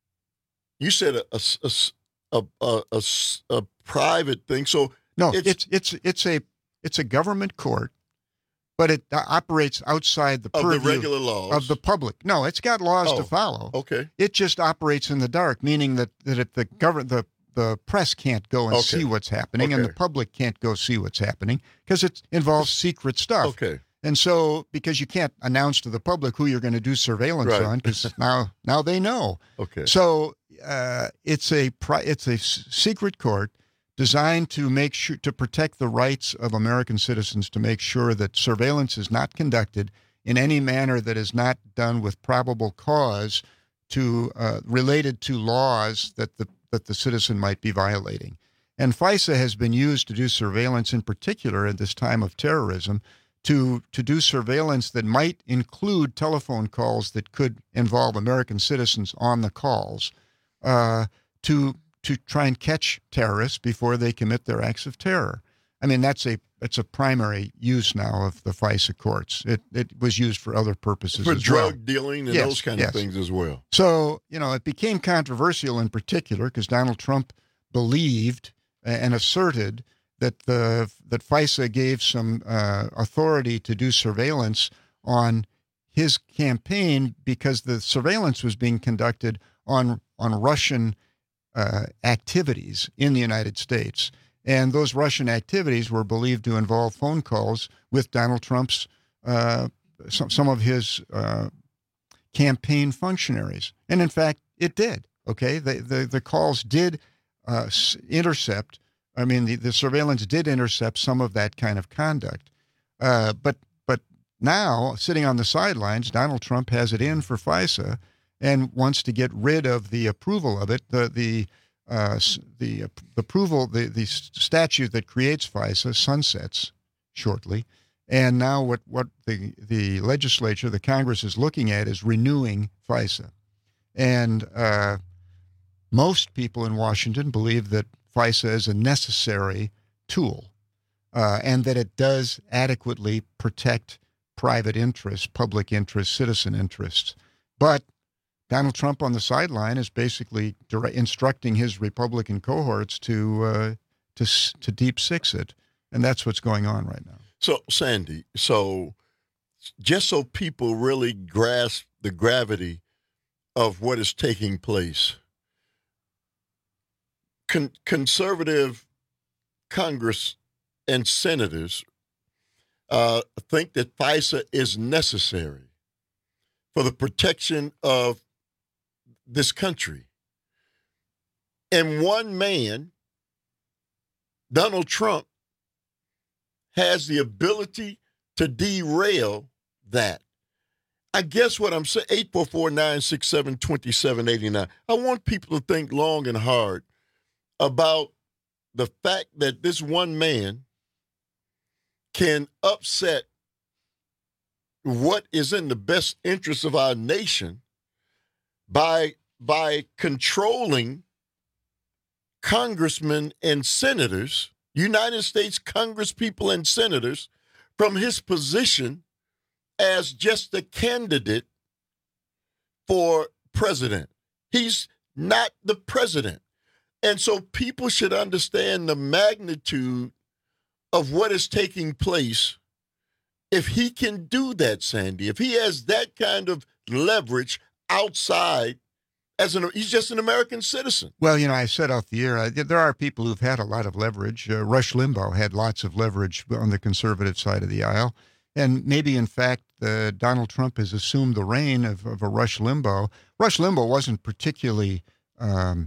R: You said a a, a, a, a, a private thing. So
T: no, it's, it's it's it's a it's a government court, but it operates outside the
R: of
T: purview
R: the regular laws
T: of the public. No, it's got laws
R: oh,
T: to follow.
R: Okay,
T: it just operates in the dark, meaning that that it, the government the the press can't go and
R: okay.
T: see what's happening,
R: okay.
T: and the public can't go see what's happening because it involves secret stuff.
R: Okay.
T: And so, because you can't announce to the public who you're going to do surveillance
R: right.
T: on, because now now they know.
R: Okay.
T: So uh, it's a pri- it's a s- secret court designed to make sure to protect the rights of American citizens, to make sure that surveillance is not conducted in any manner that is not done with probable cause to uh, related to laws that the that the citizen might be violating. And FISA has been used to do surveillance, in particular at this time of terrorism, to to do surveillance that might include telephone calls that could involve American citizens on the calls, uh, to to try and catch terrorists before they commit their acts of terror. I mean, that's a that's a primary use now of the FISA courts. It it was used for other purposes
R: for
T: as
R: drug
T: well.
R: dealing and
T: yes,
R: those kind
T: yes.
R: of things as well.
T: So you know, it became controversial in particular because Donald Trump believed and asserted that the that FISA gave some uh, authority to do surveillance on his campaign because the surveillance was being conducted on on Russian uh, activities in the United States, and those Russian activities were believed to involve phone calls with Donald Trump's uh, some some of his uh, campaign functionaries, and in fact, it did. Okay, the the, the calls did uh, intercept. I mean, the, the surveillance did intercept some of that kind of conduct. Uh, but but now, sitting on the sidelines, Donald Trump has it in for FISA and wants to get rid of the approval of it. The the uh, the, the approval, the, the statute that creates FISA sunsets shortly. And now what, what the, the legislature, the Congress is looking at is renewing FISA. And uh, most people in Washington believe that FISA is a necessary tool uh, and that it does adequately protect private interests, public interests, citizen interests. But Donald Trump on the sideline is basically direct, instructing his Republican cohorts to, uh, to, to deep six it. And that's what's going on right now.
R: So, Sandy, so just so people really grasp the gravity of what is taking place, Con- conservative Congress and senators uh, think that FISA is necessary for the protection of this country. And one man, Donald Trump, has the ability to derail that. I guess what I'm saying, eight four four, nine six seven, two seven eight nine. I want people to think long and hard about the fact that this one man can upset what is in the best interest of our nation by, by controlling congressmen and senators, United States congresspeople and senators, from his position as just a candidate for president. He's not the president. And so people should understand the magnitude of what is taking place if he can do that, Sandy. If he has that kind of leverage outside, as an, he's just an American citizen.
T: Well, you know, I said off the air, uh, there are people who've had a lot of leverage. Uh, Rush Limbaugh had lots of leverage on the conservative side of the aisle. And maybe, in fact, uh, Donald Trump has assumed the reign of, of a Rush Limbaugh. Rush Limbaugh wasn't particularly um,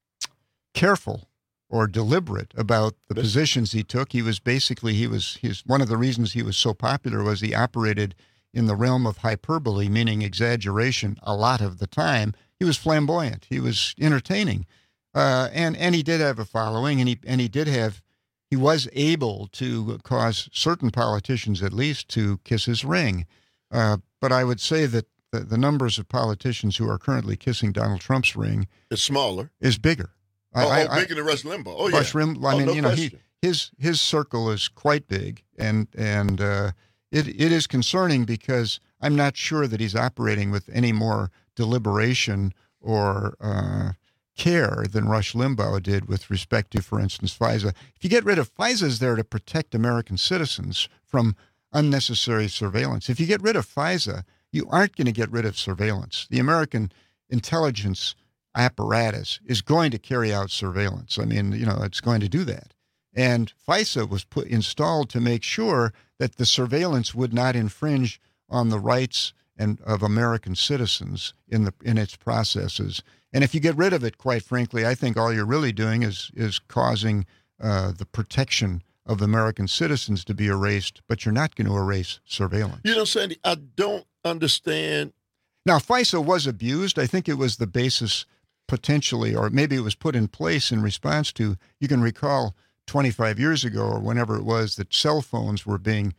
T: careful or deliberate about the positions he took. He was basically, he was, his, one of the reasons he was so popular was he operated in the realm of hyperbole, meaning exaggeration a lot of the time. He was flamboyant. He was entertaining. Uh, and, and he did have a following, and he, and he did have, he was able to cause certain politicians at least to kiss his ring. Uh, but I would say that the, the numbers of politicians who are currently kissing Donald Trump's ring
R: is smaller,
T: is bigger.
R: Oh,
T: I,
R: oh
T: I,
R: bigger than Rush Limbaugh. Oh, yeah.
T: Rush Lim, I
R: oh,
T: mean,
R: no
T: you know,
R: question.
T: he, his his circle is quite big, and and uh, it it is concerning because I'm not sure that he's operating with any more deliberation or uh, care than Rush Limbaugh did with respect to, for instance, FISA. If you get rid of FISA, is there to protect American citizens from unnecessary surveillance. If you get rid of FISA, you aren't going to get rid of surveillance. The American intelligence apparatus is going to carry out surveillance. I mean, you know, it's going to do that. And FISA was put installed to make sure that the surveillance would not infringe on the rights and of American citizens in the in its processes. And if you get rid of it, quite frankly, I think all you're really doing is is causing uh, the protection of American citizens to be erased, but you're not going to erase surveillance.
R: You know, Sandy, I don't understand.
T: Now, FISA was abused. I think it was the basis potentially, or maybe it was put in place in response to, you can recall twenty-five years ago or whenever it was, that cell phones were being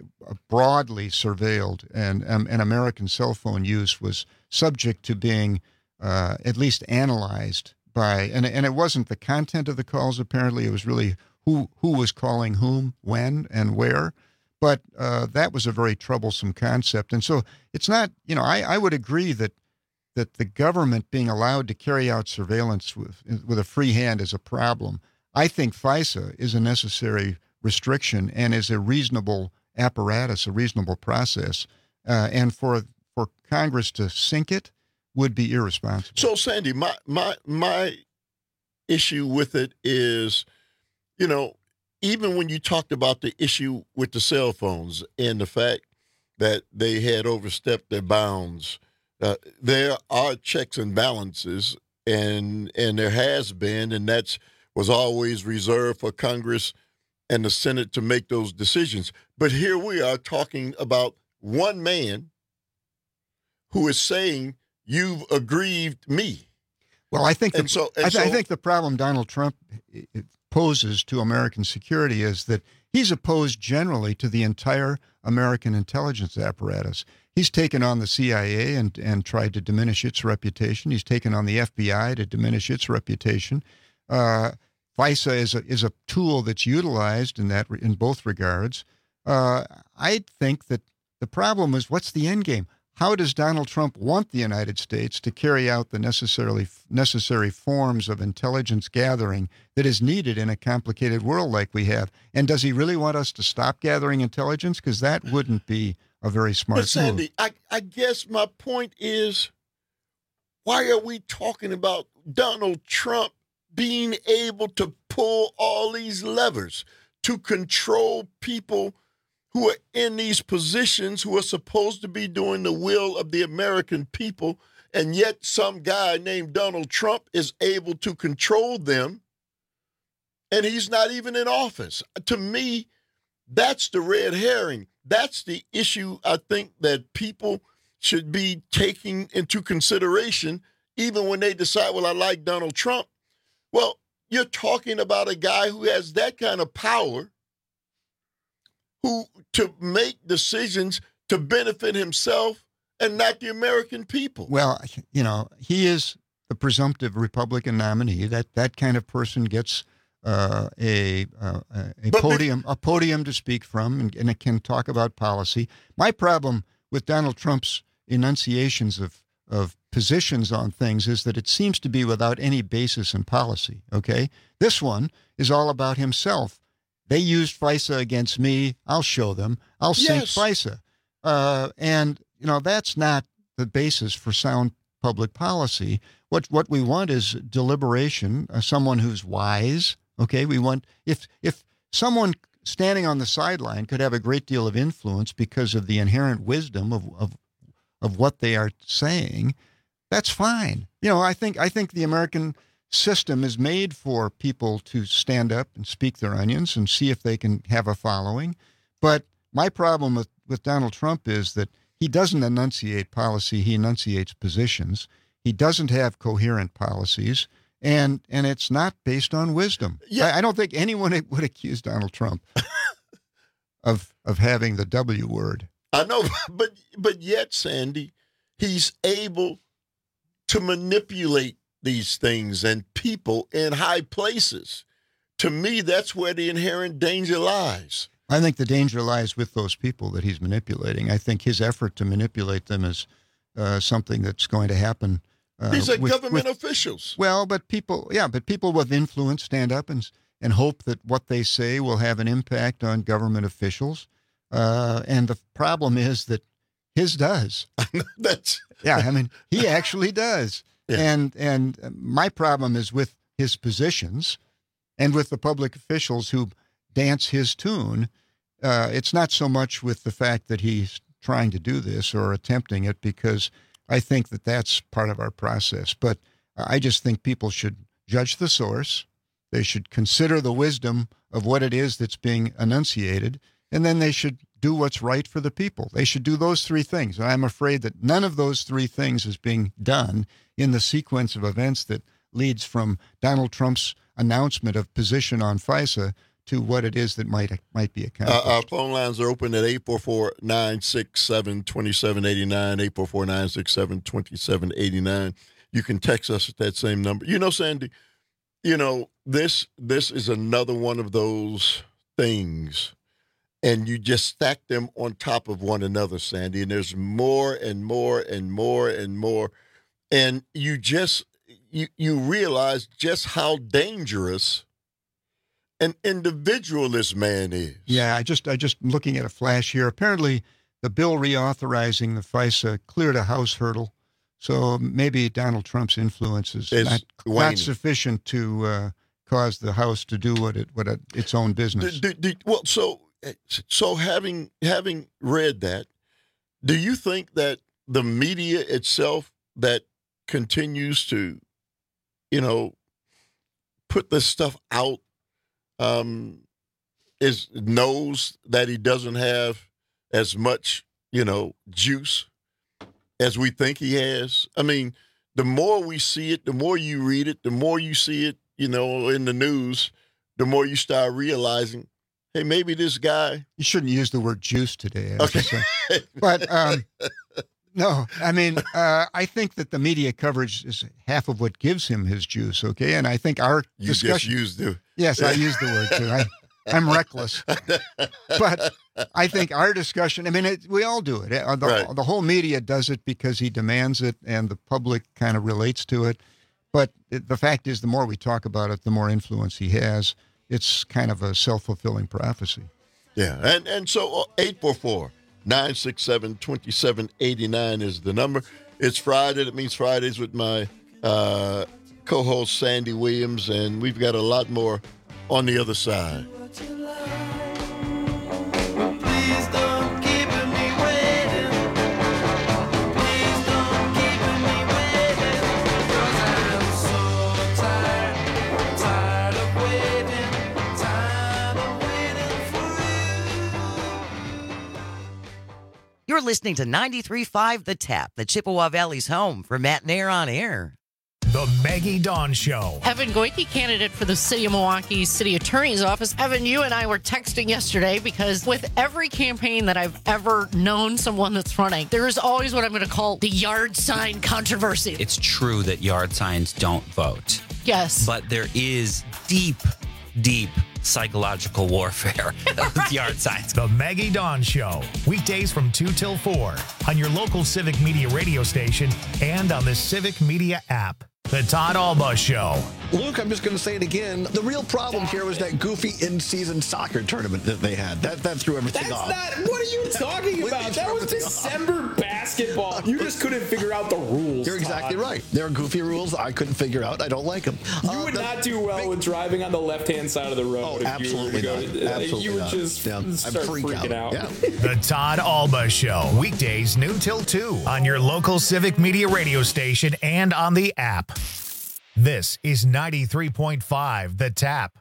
T: broadly surveilled, and um, and American cell phone use was subject to being uh, at least analyzed by, and and it wasn't the content of the calls, apparently. It was really who who was calling whom, when, and where. But uh, that was a very troublesome concept. And so it's not, you know, I, I would agree that that the government being allowed to carry out surveillance with with a free hand is a problem. I think FISA is a necessary restriction and is a reasonable apparatus, a reasonable process. Uh, and for for Congress to sink it would be irresponsible.
R: So, Sandy, my my my issue with it is, you know, even when you talked about the issue with the cell phones and the fact that they had overstepped their bounds, uh, there are checks and balances, and and there has been, and that's was always reserved for Congress and the Senate to make those decisions. But here we are talking about one man who is saying, "You've aggrieved me."
T: Well, I think the,
R: and so, and
T: I, th-
R: so,
T: I think the problem Donald Trump poses to American security is that he's opposed generally to the entire American intelligence apparatus. He's taken on the C I A and, and tried to diminish its reputation. He's taken on the F B I to diminish its reputation. Uh, FISA is a, is a tool that's utilized in that in both regards. Uh, I think that the problem is, what's the end game? How does Donald Trump want the United States to carry out the necessarily necessary forms of intelligence gathering that is needed in a complicated world like we have? And does he really want us to stop gathering intelligence? Because that wouldn't be a very smart
R: but Sandy,
T: move.
R: I, I guess my point is, why are we talking about Donald Trump being able to pull all these levers to control people who are in these positions, who are supposed to be doing the will of the American people, and yet some guy named Donald Trump is able to control them, and he's not even in office? To me, that's the red herring. That's the issue I think that people should be taking into consideration, even when they decide, well, I like Donald Trump. Well, you're talking about a guy who has that kind of power, who to make decisions to benefit himself and not the American people.
T: Well, you know, he is the presumptive Republican nominee. That that kind of person gets uh, a uh, a
R: But
T: podium a podium to speak from, and, and it can talk about policy. My problem with Donald Trump's enunciations of of positions on things is that it seems to be without any basis in policy, okay? This one is all about himself. They used FISA against me. I'll show them. I'll sink
R: Yes.
T: FISA. Uh, and, you know, that's not the basis for sound public policy. What what we want is deliberation, uh, someone who's wise, okay? We want, if if someone standing on the sideline could have a great deal of influence because of the inherent wisdom of, of of what they are saying, that's fine. You know, I think I think the American system is made for people to stand up and speak their onions and see if they can have a following. But my problem with, with Donald Trump is that he doesn't enunciate policy, he enunciates positions. He doesn't have coherent policies, and and it's not based on wisdom.
R: Yeah.
T: I, I don't think anyone would accuse Donald Trump of of having the W word.
R: I know, but but yet, Sandy, he's able to manipulate these things and people in high places. To me, that's where the inherent danger lies.
T: I think the danger lies with those people that he's manipulating. I think his effort to manipulate them is uh, something that's going to happen. Uh,
R: These are
T: with-
R: government
T: with-
R: officials.
T: Well, but people, yeah, but people with influence stand up and and hope that what they say will have an impact on government officials. Uh, and the problem is that his does.
R: That's
T: yeah. I mean, he actually does.
R: Yeah.
T: And and my problem is with his positions, and with the public officials who dance his tune. Uh, it's not so much with the fact that he's trying to do this or attempting it, because I think that that's part of our process. But I just think people should judge the source. They should consider the wisdom of what it is that's being enunciated, and then they should do what's right for the people. They should do those three things. And I'm afraid that none of those three things is being done in the sequence of events that leads from Donald Trump's announcement of position on FISA to what it is that might might be accomplished.
R: Uh, our phone lines are open at eight four four, nine six seven, two seven eight nine, eight four four, nine six seven, two seven eight nine. You can text us at that same number. You know, Sandy, you know, this this is another one of those things, and you just stack them on top of one another, Sandy, and there's more and more and more and more, and you just, you, you realize just how dangerous an individual this man is.
T: Yeah, I just I just looking at a flash here. Apparently, the bill reauthorizing the FISA cleared a House hurdle, so maybe Donald Trump's influence is
R: It's
T: not,
R: waning.
T: not sufficient to uh, cause the House to do what it what it, its own business.
R: Do- do- do- well, so so having having read that, do you think that the media itself that continues to, you know, put this stuff out, um, is knows that he doesn't have as much, you know, juice as we think he has? I mean, the more we see it, the more you read it, the more you see it, you know, in the news, the more you start realizing, hey, maybe this guy.
T: You shouldn't use the word juice today. I have to
R: Okay.
T: say. But um, no, I mean, uh, I think that the media coverage is half of what gives him his juice. Okay, and I think our
R: You just
T: discussion.
R: used the.
T: Yes, I used the word too. I, I'm reckless, but I think our discussion. I mean, it, we all do it. Uh, The,
R: Right.
T: the whole media does it because he demands it, and the public kind of relates to it. But it, the fact is, the more we talk about it, the more influence he has. It's kind of a self-fulfilling prophecy.
R: Yeah, and and so eight four four, nine six seven, two seven eight nine is the number. It's Friday. That means Fridays with my uh, co-host Sandy Williams, and we've got a lot more on the other side.
A: Please don't keep me waiting. Please don't keep me waiting. 'Cause I'm so tired, tired of waiting, tired of waiting for you.
D: You're listening to ninety-three point five The Tap, the Chippewa Valley's home for Matt Nair on air.
P: The Maggie Dawn Show.
F: Evan Goike, candidate for the City of Milwaukee City Attorney's Office. Evan, you and I were texting yesterday because with every campaign that I've ever known someone that's running, there is always what I'm going to call the yard sign controversy.
H: It's true that yard signs don't vote.
F: Yes.
H: But there is deep, deep
X: psychological warfare with yard signs.
P: The Maggie Dawn Show, weekdays from two till four on your local Civic Media radio station and on the Civic Media app. The Todd Alba Show.
O: Luke, I'm just going to say it again. The real problem here was that goofy in-season soccer tournament that they had. That that threw everything
H: That's
O: off.
H: not. What are you talking about? That was December basketball. You just couldn't figure out the rules.
O: You're exactly
H: Todd.
O: right. There are goofy rules I couldn't figure out. I don't like them.
H: You
O: Uh,
H: would
O: the-
H: not do well with driving on the left-hand side of the road.
O: Oh,
H: if
O: absolutely
H: you were
O: not.
H: to go,
O: Absolutely
H: You would
O: not.
H: just
O: Yeah, I'd
H: start
O: freak
H: freaking
O: out.
H: out.
O: Yeah.
P: The Todd Alba Show, weekdays noon till two on your local Civic Media radio station and on the app. This is ninety-three point five The Tap.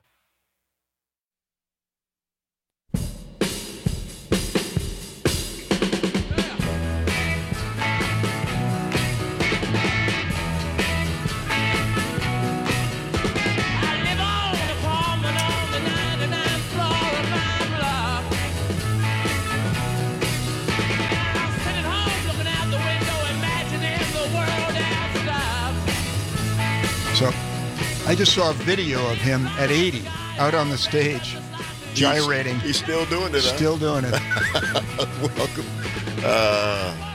T: So I just saw a video of him at eighty out on the stage, gyrating.
R: He's, he's still doing it, huh?
T: Still doing it.
R: Welcome. Uh,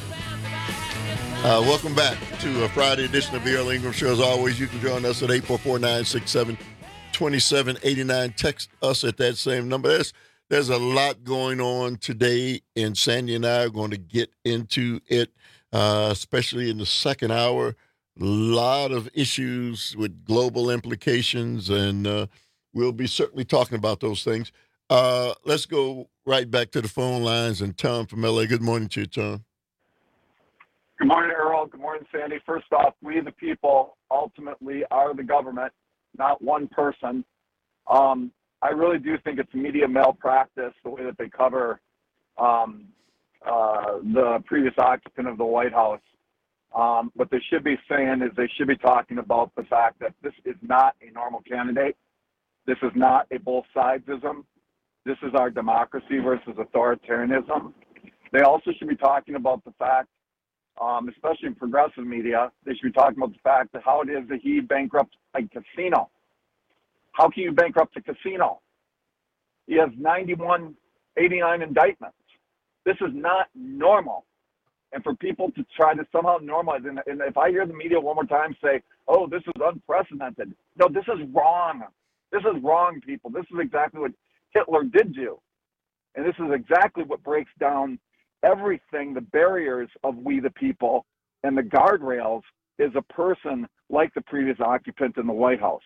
R: uh, welcome back to a Friday edition of the Earl Ingram Show. As always, you can join us at eight four four, nine six seven, two seven eight nine. Text us at that same number. There's, there's a lot going on today, and Sandy and I are going to get into it, uh, especially in the second hour. A lot of issues with global implications, and uh, we'll be certainly talking about those things. Uh, let's go right back to the phone lines. And Tom from L A, good morning to you, Tom.
I: Good morning, Earl. Good morning, Sandy. First off, we the people ultimately are the government, not one person. Um, I really do think it's media malpractice, the way that they cover um, uh, the previous occupant of the White House. Um, what they should be saying is they should be talking about the fact that this is not a normal candidate. This is not a both sidesism. This is our democracy versus authoritarianism. They also should be talking about the fact, um, especially in progressive media, they should be talking about the fact that how it is that he bankrupted a casino. How can you bankrupt a casino? He has ninety-one, eighty-nine indictments. This is not normal. And for people to try to somehow normalize, and, and if I hear the media one more time say, oh, this is unprecedented. No, this is wrong. This is wrong, people. This is exactly what Hitler did do. And this is exactly what breaks down everything, the barriers of we the people and the guardrails is a person like the previous occupant in the White House.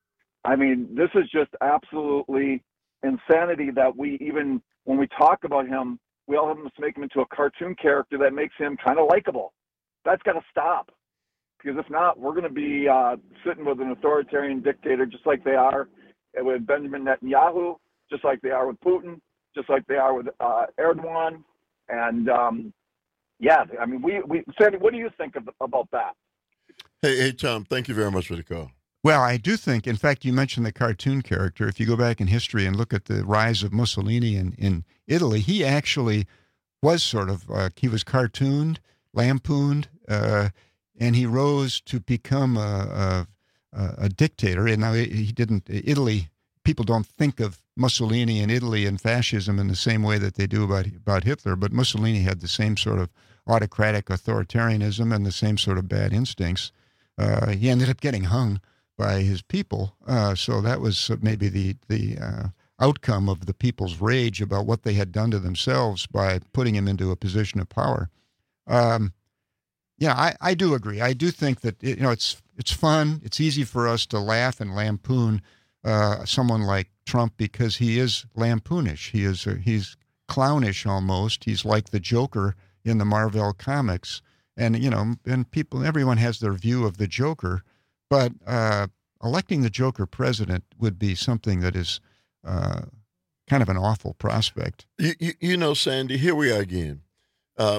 I: I mean, this is just absolutely insanity that we even, when we talk about him, we all have to make him into a cartoon character that makes him kind of likable. That's got to stop. Because if not, we're going to be uh, sitting with an authoritarian dictator just like they are with Benjamin Netanyahu, just like they are with Putin, just like they are with uh, Erdogan. And, um, yeah, I mean, we, we Sandy, what do you think of, about that?
R: Hey, hey, Tom, thank you very much for the call.
T: Well, I do think, in fact, you mentioned the cartoon character. If you go back in history and look at the rise of Mussolini in, in Italy, he actually was sort of, uh, he was cartooned, lampooned, uh, and he rose to become a, a, a dictator. And now he didn't, Italy, people don't think of Mussolini and Italy and fascism in the same way that they do about, about Hitler, but Mussolini had the same sort of autocratic authoritarianism and the same sort of bad instincts. Uh, he ended up getting hung by his people. Uh, so that was maybe the, the uh, outcome of the people's rage about what they had done to themselves by putting him into a position of power. Um, yeah, I, I do agree. I do think that, you know, it's it's fun. It's easy for us to laugh and lampoon uh, someone like Trump because he is lampoonish. He is uh, he's clownish almost. He's like the Joker in the Marvel comics. And, you know, and people, everyone has their view of the Joker. But uh, electing the Joker president would be something that is uh, kind of an awful prospect.
R: You, you, you know, Sandy, here we are again. Uh,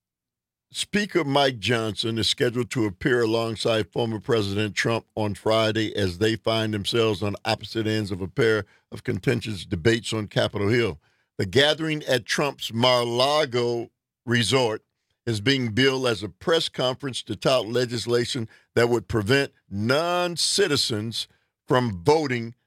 R: Speaker Mike Johnson is scheduled to appear alongside former President Trump on Friday as they find themselves on opposite ends of a pair of contentious debates on Capitol Hill. The gathering at Trump's Mar-a-Lago resort is being billed as a press conference to tout legislation that would prevent non-citizens from voting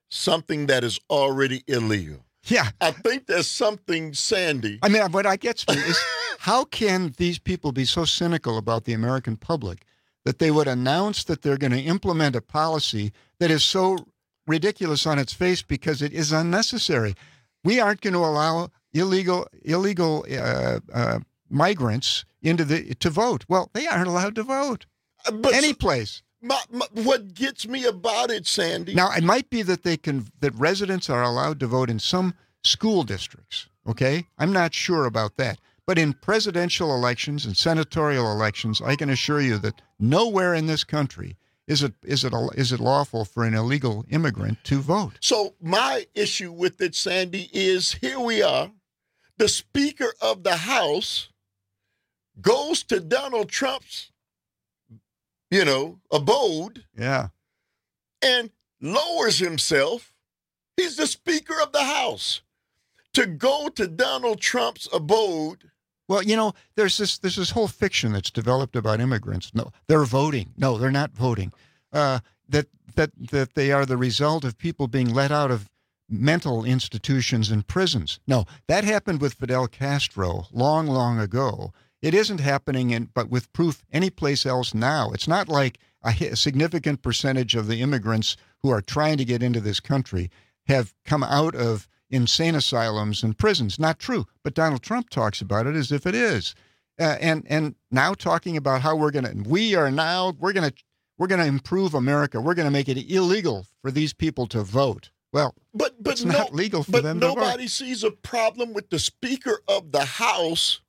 R: something that is already illegal.
T: Yeah.
R: I think there's something, Sandy.
T: I mean, what I gets me is how can these people be so cynical about the American public that they would announce that they're going to implement a policy that is so ridiculous on its face because it is unnecessary? We aren't going to allow illegal illegal uh, uh, migrants into the to vote. Well, they aren't allowed to vote
R: but
T: any place.
R: My, my, what gets me about it, Sandy?
T: Now, it might be that they can that residents are allowed to vote in some school districts. Okay, I'm not sure about that. But in presidential elections and senatorial elections, I can assure you that nowhere in this country is it is it is it lawful for an illegal immigrant to vote.
R: So my issue with it, Sandy, is here we are. The Speaker of the House goes to Donald Trump's, you know, abode.
T: Yeah.
R: And lowers himself. He's the Speaker of the House. To go to Donald Trump's abode.
T: Well, you know, there's this there's this whole fiction that's developed about immigrants. No, they're voting. No, they're not voting. Uh, that that that they are the result of people being let out of mental institutions and prisons. No, that happened with Fidel Castro long, long ago. It isn't happening in, but with proof anyplace else now. It's not like a, a significant percentage of the immigrants who are trying to get into this country have come out of insane asylums and prisons. Not true. But Donald Trump talks about it as if it is. Uh, and and now talking about how we're going to, we are now, we're going to, we're going to improve America. We're going to make it illegal for these people to vote. Well,
R: but, but
T: it's
R: no,
T: not legal for
R: but
T: them to vote.
R: nobody sees a problem with the Speaker of the House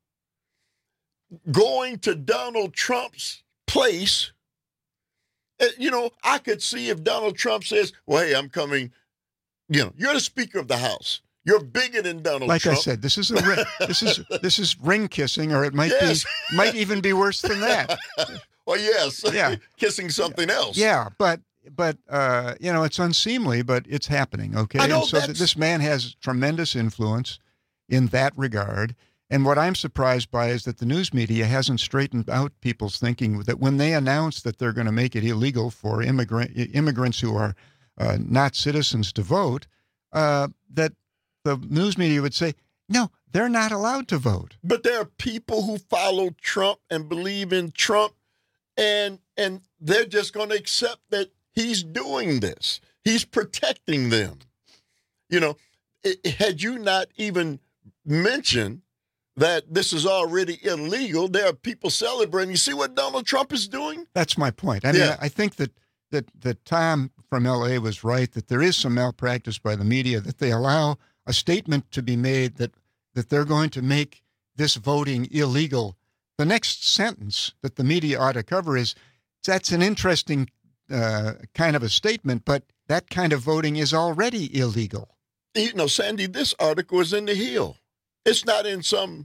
R: going to Donald Trump's place. Uh, you know, I could see if Donald Trump says, well, hey, I'm coming. You know, you're the Speaker of the House. You're bigger than Donald
T: like
R: Trump.
T: Like I said, this is a ri- this is this is ring kissing, or it might
R: yes.
T: be might even be worse than that.
R: Well, yes,
T: yeah,
R: kissing something else.
T: Yeah, but but uh, you know, it's unseemly, but it's happening. Okay,
R: I know,
T: and so
R: that's...
T: this man has tremendous influence in that regard. And what I'm surprised by is that the news media hasn't straightened out people's thinking that when they announce that they're going to make it illegal for immigrant immigrants who are uh, not citizens to vote, uh, that the news media would say, no, they're not allowed to vote.
R: But there are people who follow Trump and believe in Trump, and and they're just going to accept that he's doing this. He's protecting them. You know, it, had you not even mentioned that this is already illegal, there are people celebrating. You see what Donald Trump is doing?
T: That's my point. I mean,
R: Yeah.
T: I think that, that, that Tom from L A was right, that there is some malpractice by the media, that they allow a statement to be made that, that they're going to make this voting illegal. The next sentence that the media ought to cover is, that's an interesting uh, kind of a statement, but that kind of voting is already illegal.
R: You know, Sandy, this article is in the Hill. It's not in some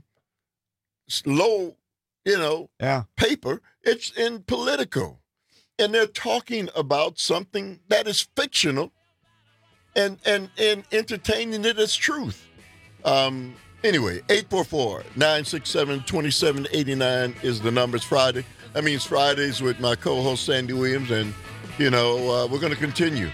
R: low, you know,
T: yeah.
R: paper. It's in Politico. And they're talking about something that is fictional and and, and entertaining it as truth. Um, anyway, eight four four, nine six seven, two seven eight nine is the number. It's Friday. That means Fridays with my co-host Sandy Williams. And, you know, uh, we're going to continue.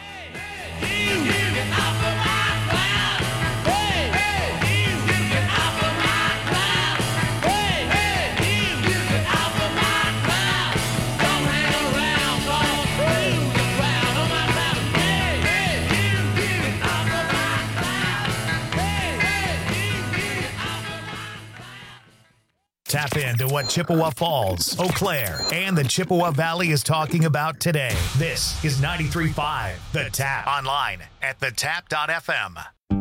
P: Tap into what Chippewa Falls, Eau Claire, and the Chippewa Valley is talking about today. This is ninety-three point five The Tap. Online at the tap dot f m.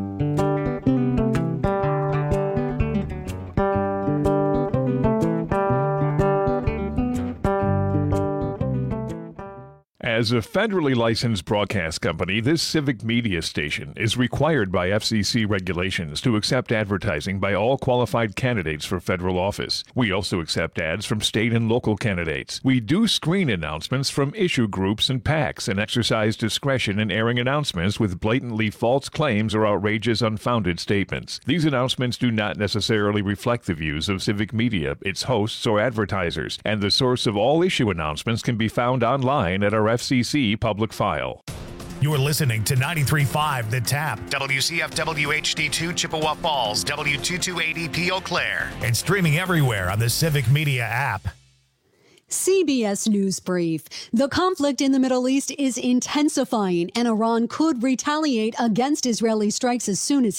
J: As a federally licensed broadcast company, this civic media station is required by F C C regulations to accept advertising by all qualified candidates for federal office. We also accept ads from state and local candidates. We do screen announcements from issue groups and PACs and exercise discretion in airing announcements with blatantly false claims or outrageous, unfounded statements. These announcements do not necessarily reflect the views of civic media, its hosts, or advertisers, and the source of all issue announcements can be found online at our F C C public file.
P: You're listening to ninety-three point five The Tap, W C F W H D two Chippewa Falls, W two two eight E P Eau Claire, and streaming everywhere on the Civic Media app.
L: C B S News Brief. The conflict in the Middle East is intensifying, and Iran could retaliate against Israeli strikes as soon as